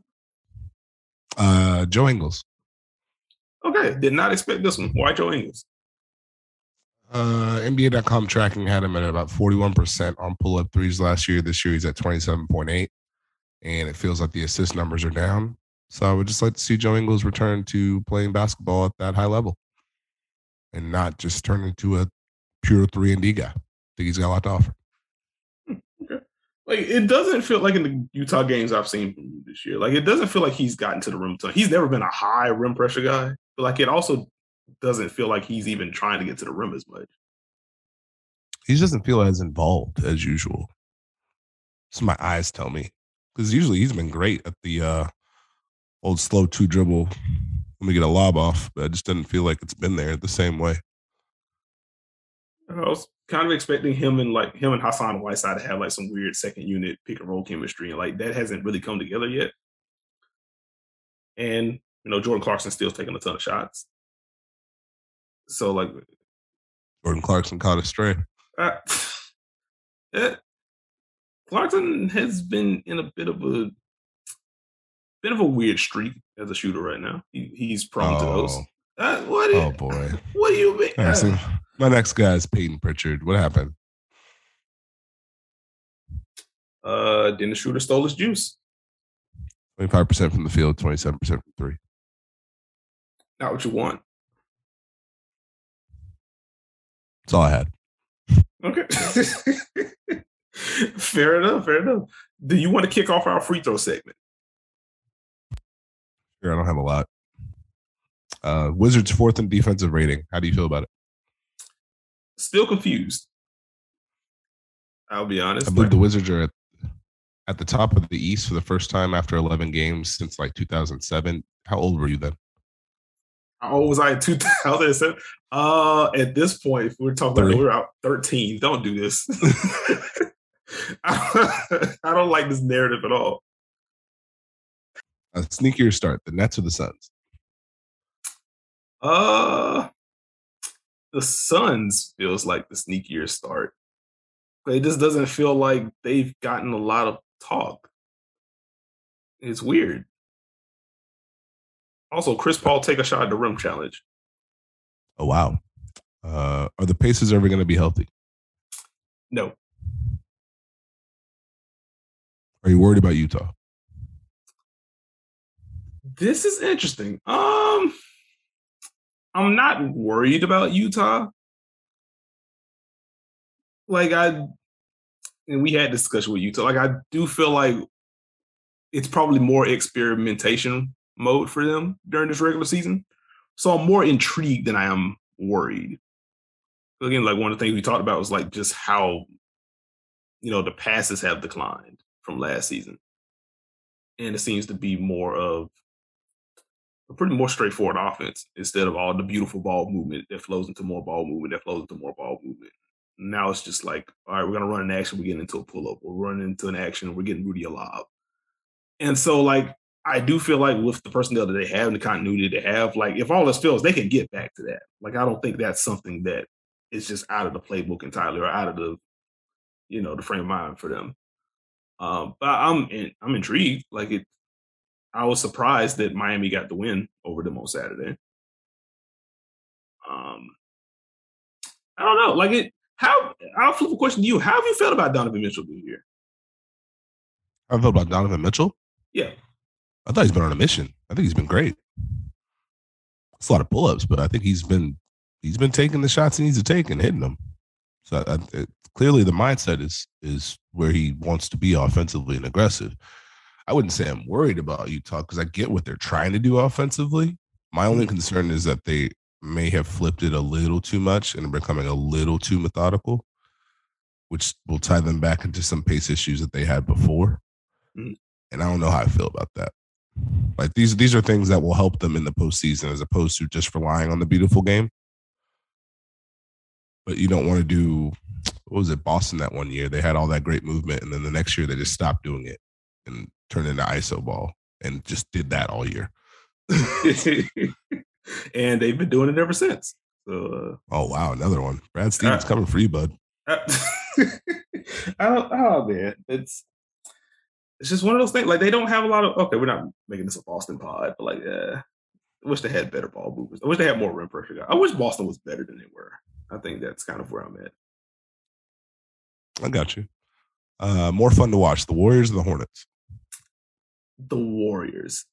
Uh, Joe Ingles. Okay, did not expect this one. Why Joe Ingles? Uh, N B A dot com tracking had him at about forty-one percent on pull-up threes last year. This year he's at twenty-seven point eight, and it feels like the assist numbers are down. So I would just like to see Joe Ingles return to playing basketball at that high level and not just turn into a pure three and D guy. I think he's got a lot to offer. Okay. Like it doesn't feel like in the Utah games I've seen from him this year. Like it doesn't feel like he's gotten to the rim. Ton. He's never been a high rim pressure guy, but like it also doesn't feel like he's even trying to get to the rim as much. He doesn't feel as involved as usual. So my eyes tell me, because usually he's been great at the uh, old slow two dribble. Let me get a lob off, but I just didn't feel like it's been there the same way. I was kind of expecting him and like him and Hassan Whiteside to have like some weird second unit pick and roll chemistry, and like that hasn't really come together yet. And you know, Jordan Clarkson still taking a ton of shots. So like Jordan Clarkson caught a stray. Uh, yeah, Clarkson has been in a bit of a bit of a weird streak as a shooter right now. He, he's prone oh. to those. Uh, what? Is, oh boy! What do you mean? Right, so my next guy is Peyton Pritchard. What happened? Uh, then the shooter stole his juice. Twenty-five percent from the field, twenty-seven percent from three. Not what you want. That's all I had. Okay. Fair enough. Fair enough. Do you want to kick off our free throw segment? Sure, I don't have a lot. Uh, Wizards fourth in defensive rating. How do you feel about it? Still confused. I'll be honest. I believe the Wizards are at, at the top of the East for the first time after eleven games since like two thousand seven. How old were you then? How old was I in two thousand seven? Uh, at this point, if we're talking about we're out thirteen. Don't do this. I don't like this narrative at all. A sneakier start, the Nets or the Suns? Uh, the Suns feels like the sneakier start. It just doesn't feel like they've gotten a lot of talk. It's weird. Also, Chris Paul take a shot at the rim challenge. Oh, wow. Uh, are the Pacers ever going to be healthy? No. Are you worried about Utah? This is interesting. Um, I'm not worried about Utah. Like I, and we had discussion with Utah. Like I do feel like it's probably more experimentation mode for them during this regular season. So I'm more intrigued than I am worried. Again, like one of the things we talked about was like just how, you know, the passes have declined from last season. And it seems to be more of a pretty more straightforward offense instead of all the beautiful ball movement that flows into more ball movement, that flows into more ball movement. Now it's just like, all right, we're going to run an action, we're getting into a pull-up. We're running into an action, we're getting Rudy a lob. And so, like, I do feel like with the personnel that they have and the continuity they have, like, if all this fails, they can get back to that. Like, I don't think that's something that is just out of the playbook entirely or out of the, you know, the frame of mind for them. Um, but I'm in, I'm intrigued. Like, it, I was surprised that Miami got the win over them on Saturday. Um, I don't know. Like, it, how, I'll flip a question to you. How have you felt about Donovan Mitchell being here? How have you felt about Donovan Mitchell? Yeah. I thought he's been on a mission. I think he's been great. It's a lot of pull-ups, but I think he's been he's been taking the shots he needs to take and hitting them. So I, it, clearly the mindset is is where he wants to be offensively and aggressive. I wouldn't say I'm worried about Utah because I get what they're trying to do offensively. My only concern is that they may have flipped it a little too much and becoming a little too methodical, which will tie them back into some pace issues that they had before. Mm. And I don't know how I feel about that. Like these, these are things that will help them in the postseason as opposed to just relying on the beautiful game. But you don't want to do, what was it, Boston that one year? They had all that great movement, and then the next year they just stopped doing it and turned into I S O ball and just did that all year. And they've been doing it ever since. So, uh, oh, wow, another one. Brad Stevens uh, coming for you, bud. Uh, I don't, oh, man. It's it's just one of those things. Like, they don't have a lot of, okay, we're not making this a Boston pod, but, like, uh, I wish they had better ball movers. I wish they had more rim pressure guys. I wish Boston was better than they were. I think that's kind of where I'm at. I got you. Uh, more fun to watch, the Warriors or the Hornets? The Warriors.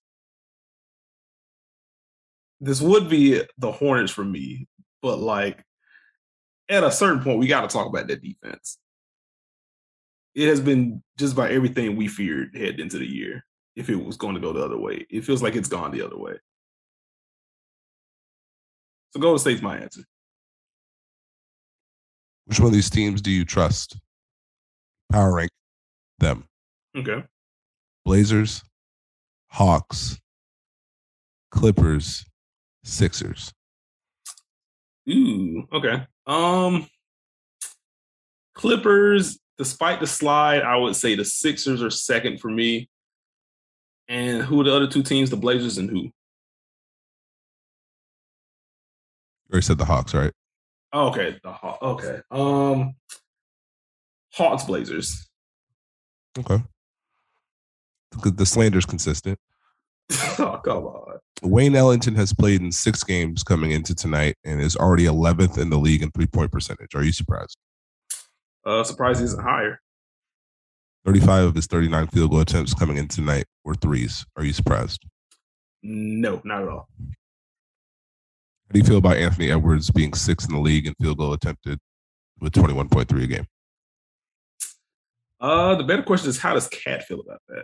This would be the Hornets for me, but like at a certain point, we got to talk about that defense. It has been just about everything we feared heading into the year. If it was going to go the other way, it feels like it's gone the other way. So Golden State's my answer. Which one of these teams do you trust? Power rank them. Okay. Blazers, Hawks, Clippers, Sixers. Ooh, okay. Um, Clippers, despite the slide, I would say the Sixers are second for me. And who are the other two teams? The Blazers and who? You already said the Hawks, right? Oh, okay. The Haw- okay. Um, Hawks, Blazers. Okay. The, the slander's consistent. Oh, come on. Wayne Ellington has played in six games coming into tonight and is already eleventh in the league in three-point percentage. Are you surprised? Uh, surprised he isn't higher. thirty-five of his thirty-nine field goal attempts coming in tonight were threes. Are you surprised? No, not at all. How do you feel about Anthony Edwards being sixth in the league in field goal attempted with twenty-one point three a game? Uh, the better question is, how does Cat feel about that?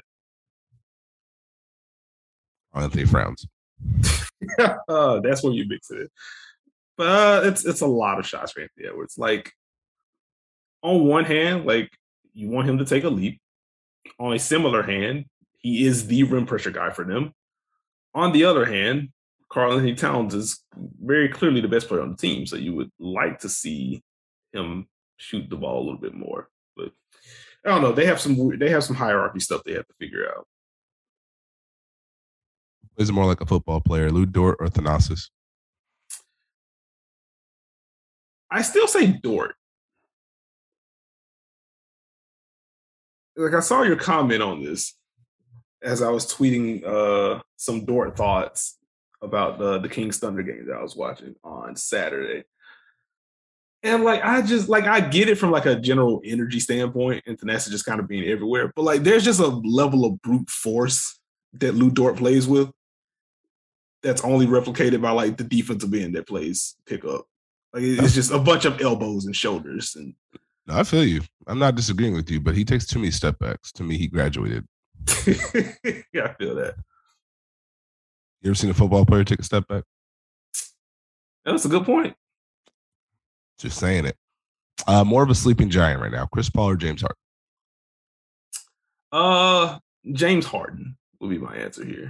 Anthony frowns. uh, that's when you mix it. But uh, it's it's a lot of shots for Anthony Edwards. Like, on one hand, like, you want him to take a leap. On a similar hand, he is the rim pressure guy for them. On the other hand, Karl-Anthony Towns is very clearly the best player on the team, so you would like to see him shoot the ball a little bit more. But I don't know. They have some they have some hierarchy stuff they have to figure out. Is it more like a football player, Lu Dort or Thanasis? I still say Dort. Like, I saw your comment on this as I was tweeting uh, some Dort thoughts about the the Kings Thunder game that I was watching on Saturday. And like, I just like, I get it from like a general energy standpoint and Thanasis just kind of being everywhere. But like, there's just a level of brute force that Lu Dort plays with that's only replicated by like the defensive end that plays pickup. Like, it's just a bunch of elbows and shoulders. And no, I feel you. I'm not disagreeing with you, but he takes too many step backs. To me, he graduated. Yeah, I feel that. You ever seen a football player take a step back? That's a good point. Just saying it. Uh, more of a sleeping giant right now. Chris Paul or James Harden? Uh, James Harden will be my answer here.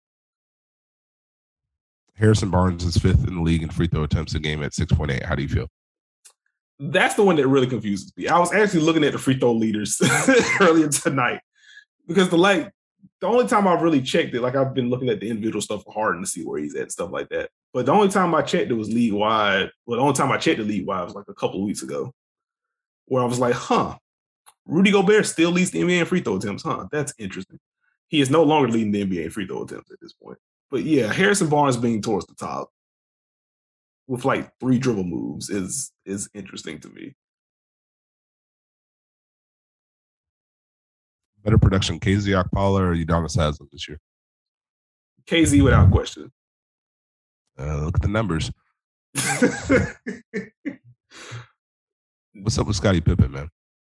Harrison Barnes is fifth in the league in free throw attempts a game at six point eight. How do you feel? That's the one that really confuses me. I was actually looking at the free throw leaders earlier tonight because the like the only time I've really checked it, like I've been looking at the individual stuff for Harden to see where he's at and stuff like that. But the only time I checked it was league wide. Well, the only time I checked the league wide was like a couple of weeks ago, where I was like, huh, Rudy Gobert still leads the N B A in free throw attempts, huh? That's interesting. He is no longer leading the N B A in free throw attempts at this point. But yeah, Harrison Barnes being towards the top with like three dribble moves is is interesting to me. Better production, K Z Okpala or Udonis Haslem this year? K Z without question. Uh, look at the numbers. What's up with Scottie Pippen, man?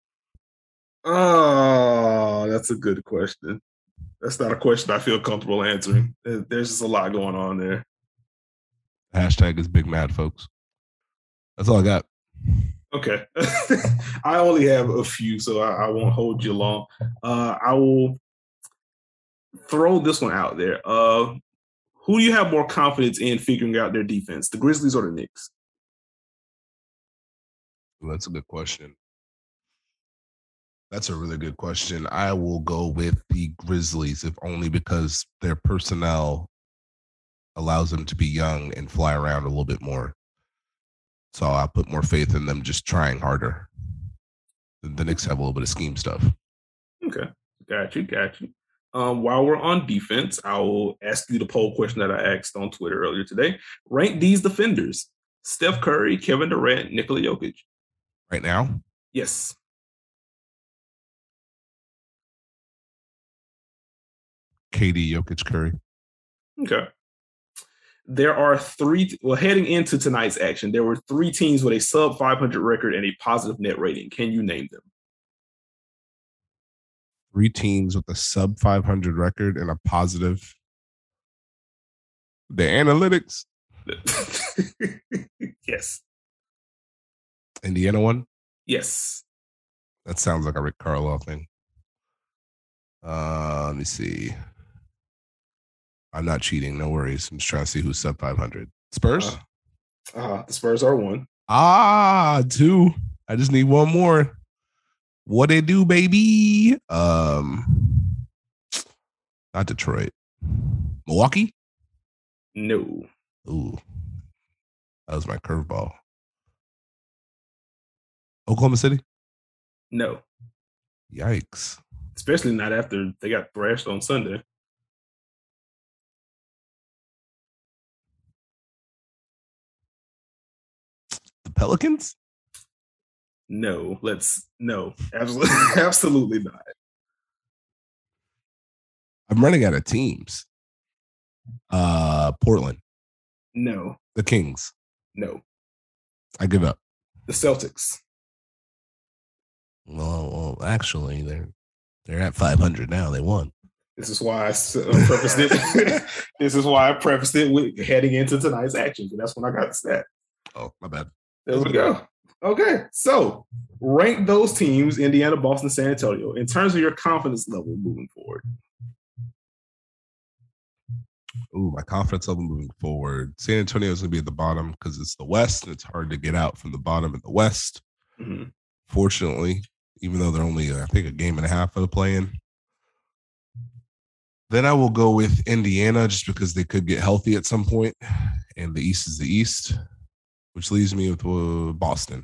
Oh, that's a good question. That's not a question I feel comfortable answering. There's just a lot going on there. Hashtag is big mad, folks. That's all I got. Okay. I only have a few, so I, I won't hold you long. Uh, I will throw this one out there. Uh, who do you have more confidence in figuring out their defense, the Grizzlies or the Knicks? Well, that's a good question. That's a really good question. I will go with the Grizzlies, if only because their personnel allows them to be young and fly around a little bit more. So I put more faith in them just trying harder. The Knicks have a little bit of scheme stuff. Okay. Got you. Got you. Um, while we're on defense, I will ask you the poll question that I asked on Twitter earlier today. Rank these defenders: Steph Curry, Kevin Durant, Nikola Jokic. Right now? Yes. K D, Jokic, Curry. Okay. There are three. Well, heading into tonight's action, there were three teams with a sub five hundred record and a positive net rating. Can you name them? Three teams with a sub five hundred record and a positive. The analytics. Yes. Indiana one? Yes. That sounds like a Rick Carlisle thing. Uh, let me see. I'm not cheating. No worries. I'm just trying to see who's sub five hundred. Spurs? Uh, uh, the Spurs are one. Ah, two. I just need one more. What they do, baby? Um, not Detroit. Milwaukee? No. Ooh, that was my curveball. Oklahoma City? No. Yikes. Especially not after they got thrashed on Sunday. The Pelicans? No. Let's no. Absolutely, absolutely not. I'm running out of teams. Uh, Portland. No. The Kings. No. I give up. The Celtics. Well, well, actually, they're they're at five hundred now. They won. This is why I uh, prefaced it. This is why I prefaced it with heading into tonight's actions, and that's when I got the stat. Oh, my bad. There we go. Okay, so rank those teams: Indiana, Boston, San Antonio, in terms of your confidence level moving forward. Ooh, my confidence level moving forward. San Antonio is going to be at the bottom because it's the West, and it's hard to get out from the bottom in the West. Mm-hmm. Fortunately, even though they're only, I think, a game and a half of the play-in. Then I will go with Indiana just because they could get healthy at some point, and the East is the East, which leaves me with uh, Boston.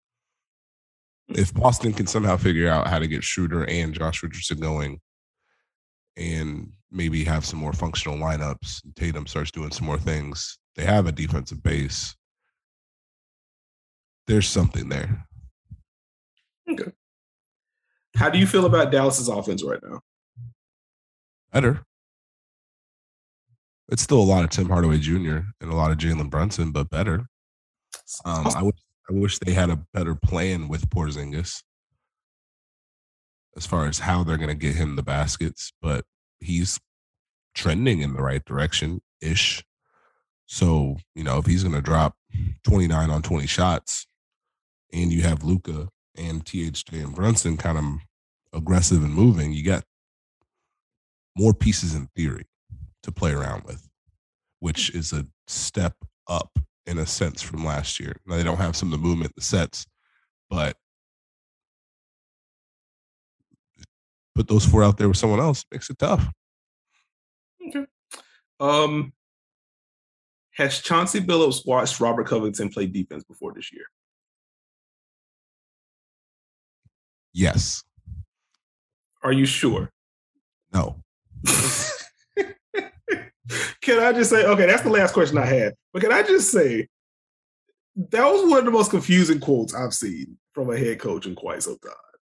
If Boston can somehow figure out how to get Schroeder and Josh Richardson going and maybe have some more functional lineups, Tatum starts doing some more things, they have a defensive base. There's something there. Okay. How do you feel about Dallas's offense right now? Better. It's still a lot of Tim Hardaway Junior and a lot of Jalen Brunson, but better. Um, I wish I wish they had a better plan with Porzingis as far as how they're going to get him the baskets, but he's trending in the right direction ish. So, you know, if he's going to drop twenty-nine on twenty shots and you have Luka and T H J and Brunson kind of aggressive and moving, you got more pieces in theory to play around with, which is a step up in a sense from last year. Now, they don't have some of the movement, the sets, but put those four out there with someone else makes it tough. Okay. Um, has Chauncey Billups watched Robert Covington play defense before this year? Yes. Are you sure? No. Can I just say, okay, that's the last question I had. But can I just say, that was one of the most confusing quotes I've seen from a head coach in quite some time.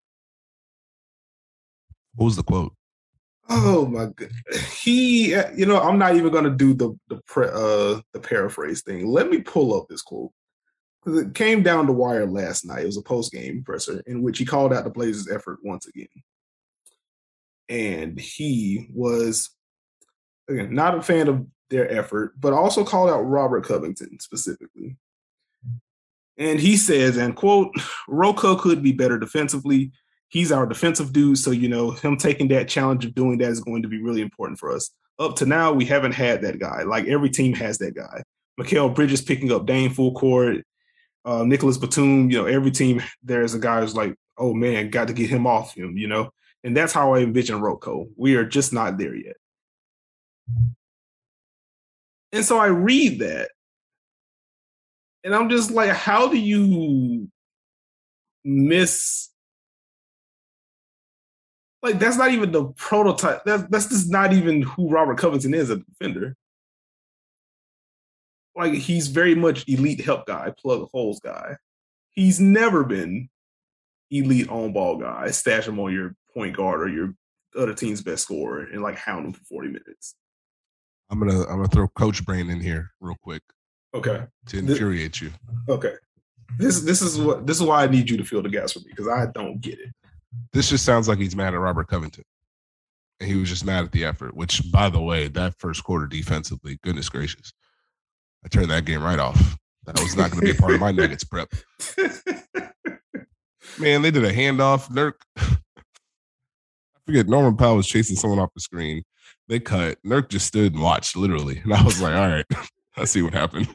What was the quote? Oh my god, he, you know, I'm not even going to do the the pre, uh, the paraphrase thing. Let me pull up this quote because it came down the wire last night. It was a post game presser in which he called out the Blazers' effort once again, and he was again not a fan of their effort, but also called out Robert Covington specifically. And he says, and quote, Rocco could be better defensively. He's our defensive dude. So, you know, him taking that challenge of doing that is going to be really important for us. Up to now, we haven't had that guy. Like every team has that guy. Mikal Bridges picking up Dame full court. Uh, Nicholas Batum, you know, every team, there's a guy who's like, oh man, got to get him off him, you know? And that's how I envision Rocco. We are just not there yet. And so I read that. And I'm just like, how do you miss? Like, that's not even the prototype. That's, that's just not even who Robert Covington is as a defender. Like, he's very much elite help guy, plug holes guy. He's never been elite on ball guy. Stash him on your point guard or your other team's best scorer and like hound him for forty minutes. I'm gonna I'm gonna throw Coach Brain in here real quick. Okay. To infuriate this, you. Okay. This this is what this is why I need you to fill the gaps for me because I don't get it. This just sounds like he's mad at Robert Covington. And he was just mad at the effort, which, by the way, that first quarter defensively, goodness gracious. I turned that game right off. That was not going to be a part of my Nuggets prep. Man, they did a handoff. Nurk, I forget, Norman Powell was chasing someone off the screen. They cut. Nurk just stood and watched, literally. And I was like, all right, I see what happened.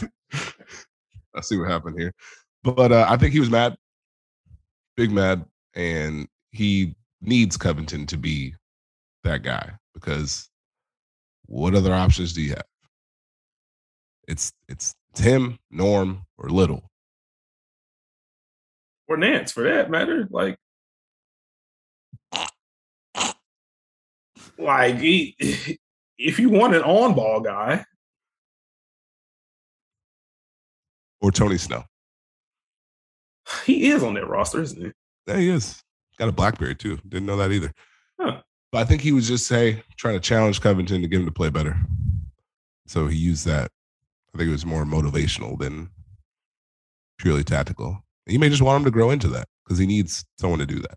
I see what happened here. But uh, I think he was mad, big mad, and he needs Covington to be that guy because what other options do you have? It's it's, it's him, Norm, or Little. Or Nance, for that matter. Like, like he, if you want an on-ball guy. Or Tony Snell. He is on that roster, isn't he? Yeah, he is. Got a BlackBerry, too. Didn't know that either. Huh. But I think he was just, hey, trying to challenge Covington to get him to play better. So he used that. I think it was more motivational than purely tactical. And you may just want him to grow into that because he needs someone to do that.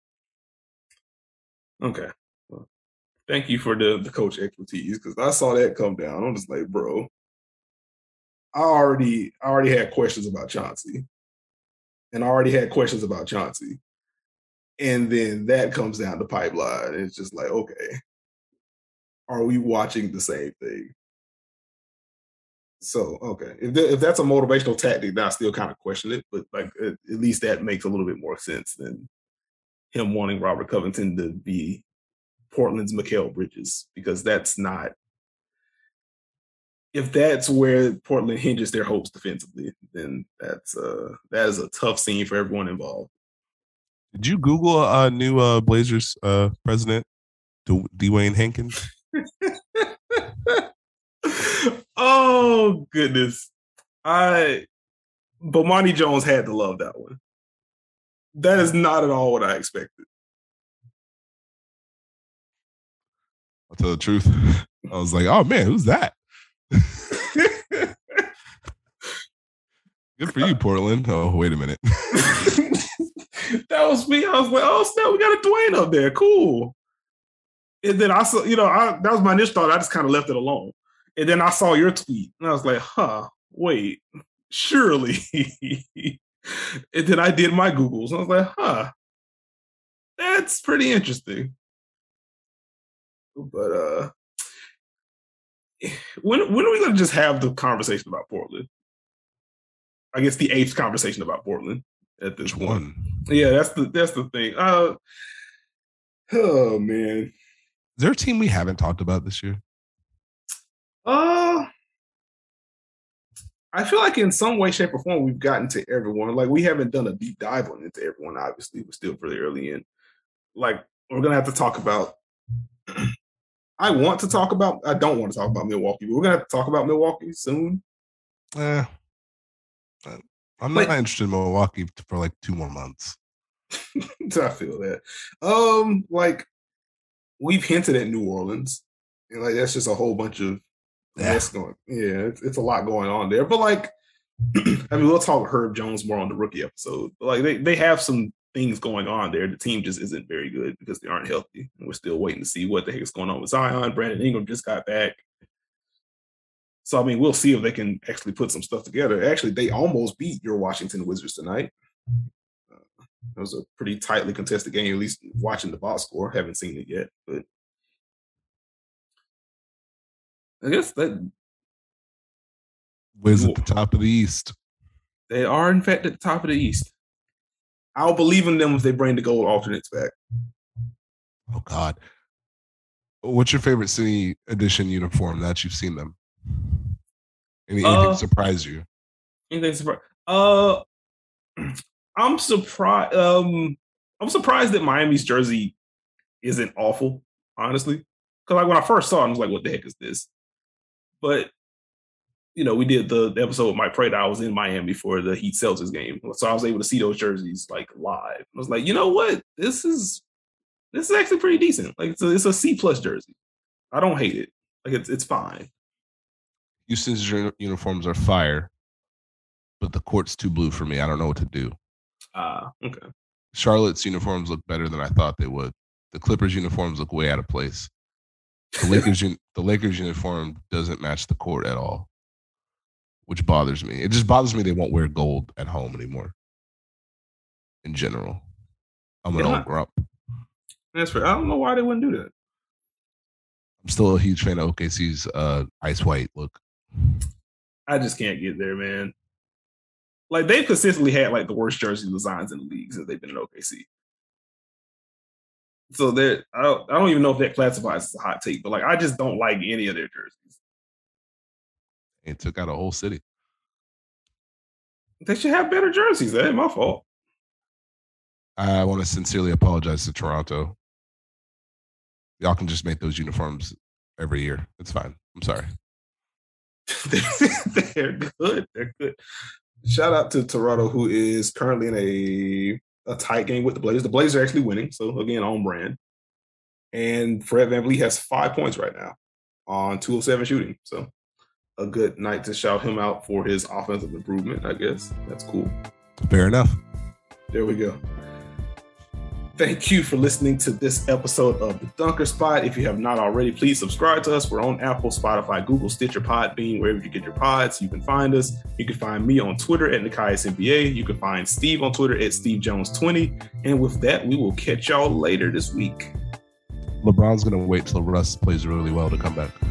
Okay. Well, thank you for the, the coach expertise because I saw that come down. I'm just like, bro, I already I already had questions about Chauncey. And I already had questions about Chauncey. And then that comes down the pipeline. It's just like, okay, are we watching the same thing? So, okay. If, th- if that's a motivational tactic, then I still kind of question it. But like, at, at least that makes a little bit more sense than him wanting Robert Covington to be Portland's Mikal Bridges, because that's not, if that's where Portland hinges their hopes defensively, then that's uh that is a tough scene for everyone involved. Did you Google a uh, new uh, Blazers uh, president, D- Dwayne Hankins? Oh goodness, I Bomani Jones had to love that one. That is not at all what I expected. I'll tell the truth. I was like, oh man, who's that? Good for you, Portland. Oh, wait a minute. That was me. I was like, oh snap, we got a Dwayne up there. Cool. And then I saw, you know, I, that was my initial thought. I just kind of left it alone. And then I saw your tweet, and I was like, huh, wait, surely. And then I did my Googles. I was like, huh, that's pretty interesting. But uh, when when are we going to just have the conversation about Portland? I guess the eighth conversation about Portland at this Which point. one? Yeah, that's the that's the thing. Uh, oh man, is there a team we haven't talked about this year? Uh, I feel like in some way, shape, or form, we've gotten to everyone. Like, we haven't done a deep dive on into everyone, obviously. We're still pretty early in. Like, we're going to have to talk about I want to talk about I don't want to talk about Milwaukee, but we're going to have to talk about Milwaukee soon. Eh, I'm not like, interested in Milwaukee for like two more months. I feel that. Um, like, we've hinted at New Orleans. And, like, that's just a whole bunch of Yeah. That's going, yeah, it's, it's a lot going on there. But like, I mean, we'll talk Herb Jones more on the rookie episode. But like, they, they have some things going on there. The team just isn't very good because they aren't healthy. And we're still waiting to see what the heck is going on with Zion. Brandon Ingram just got back. So, I mean, we'll see if they can actually put some stuff together. Actually, they almost beat your Washington Wizards tonight. Uh, it was a pretty tightly contested game, at least watching the box score. Haven't seen it yet, but I guess that Wiz at the top of the East. They are, in fact, at the top of the East. I'll believe in them if they bring the gold alternates back. Oh, God. What's your favorite City Edition uniform that you've seen them? Any, anything uh, surprise you? Anything surprise? Uh, I'm surprised. Um, I'm surprised that Miami's jersey isn't awful, honestly. Because like when I first saw it, I was like, "What the heck is this?" But you know, we did the, the episode with Mike Prada. I was in Miami for the Heat Celtics game, so I was able to see those jerseys like live. I was like, you know what? This is this is actually pretty decent. Like it's a, it's a C plus jersey. I don't hate it. Like it's it's fine. Houston's uniforms are fire, but the court's too blue for me. I don't know what to do. Ah, uh, okay. Charlotte's uniforms look better than I thought they would. The Clippers uniforms look way out of place. The Lakers the Lakers uniform doesn't match the court at all, which bothers me. It just bothers me they won't wear gold at home anymore. In general, I'm an yeah, old grump. That's fair. I don't know why they wouldn't do that. I'm still a huge fan of O K C's uh, ice white look. I just can't get there, man. Like they've consistently had like the worst jersey designs in the league since they've been in O K C. So that I don't, I don't even know if that classifies as a hot take, but like I just don't like any of their jerseys. It took out a whole city. They should have better jerseys. That ain't my fault. I want to sincerely apologize to Toronto. Y'all can just make those uniforms every year. It's fine. I'm sorry. They're good. They're good. Shout out to Toronto, who is currently in a, a tight game with the Blazers. The Blazers are actually winning, so again, on brand. And Fred VanVleet has five points right now on two oh seven shooting. So a good night to shout him out for his offensive improvement, I guess. That's cool. Fair enough. There we go. Thank you for listening to this episode of The Dunker Spot. If you have not already, please subscribe to us. We're on Apple, Spotify, Google, Stitcher, Podbean, wherever you get your pods. You can find us. You can find me on Twitter at Nikias N B A. You can find Steve on Twitter at Steve Jones twenty. And with that, we will catch y'all later this week. LeBron's going to wait till Russ plays really well to come back.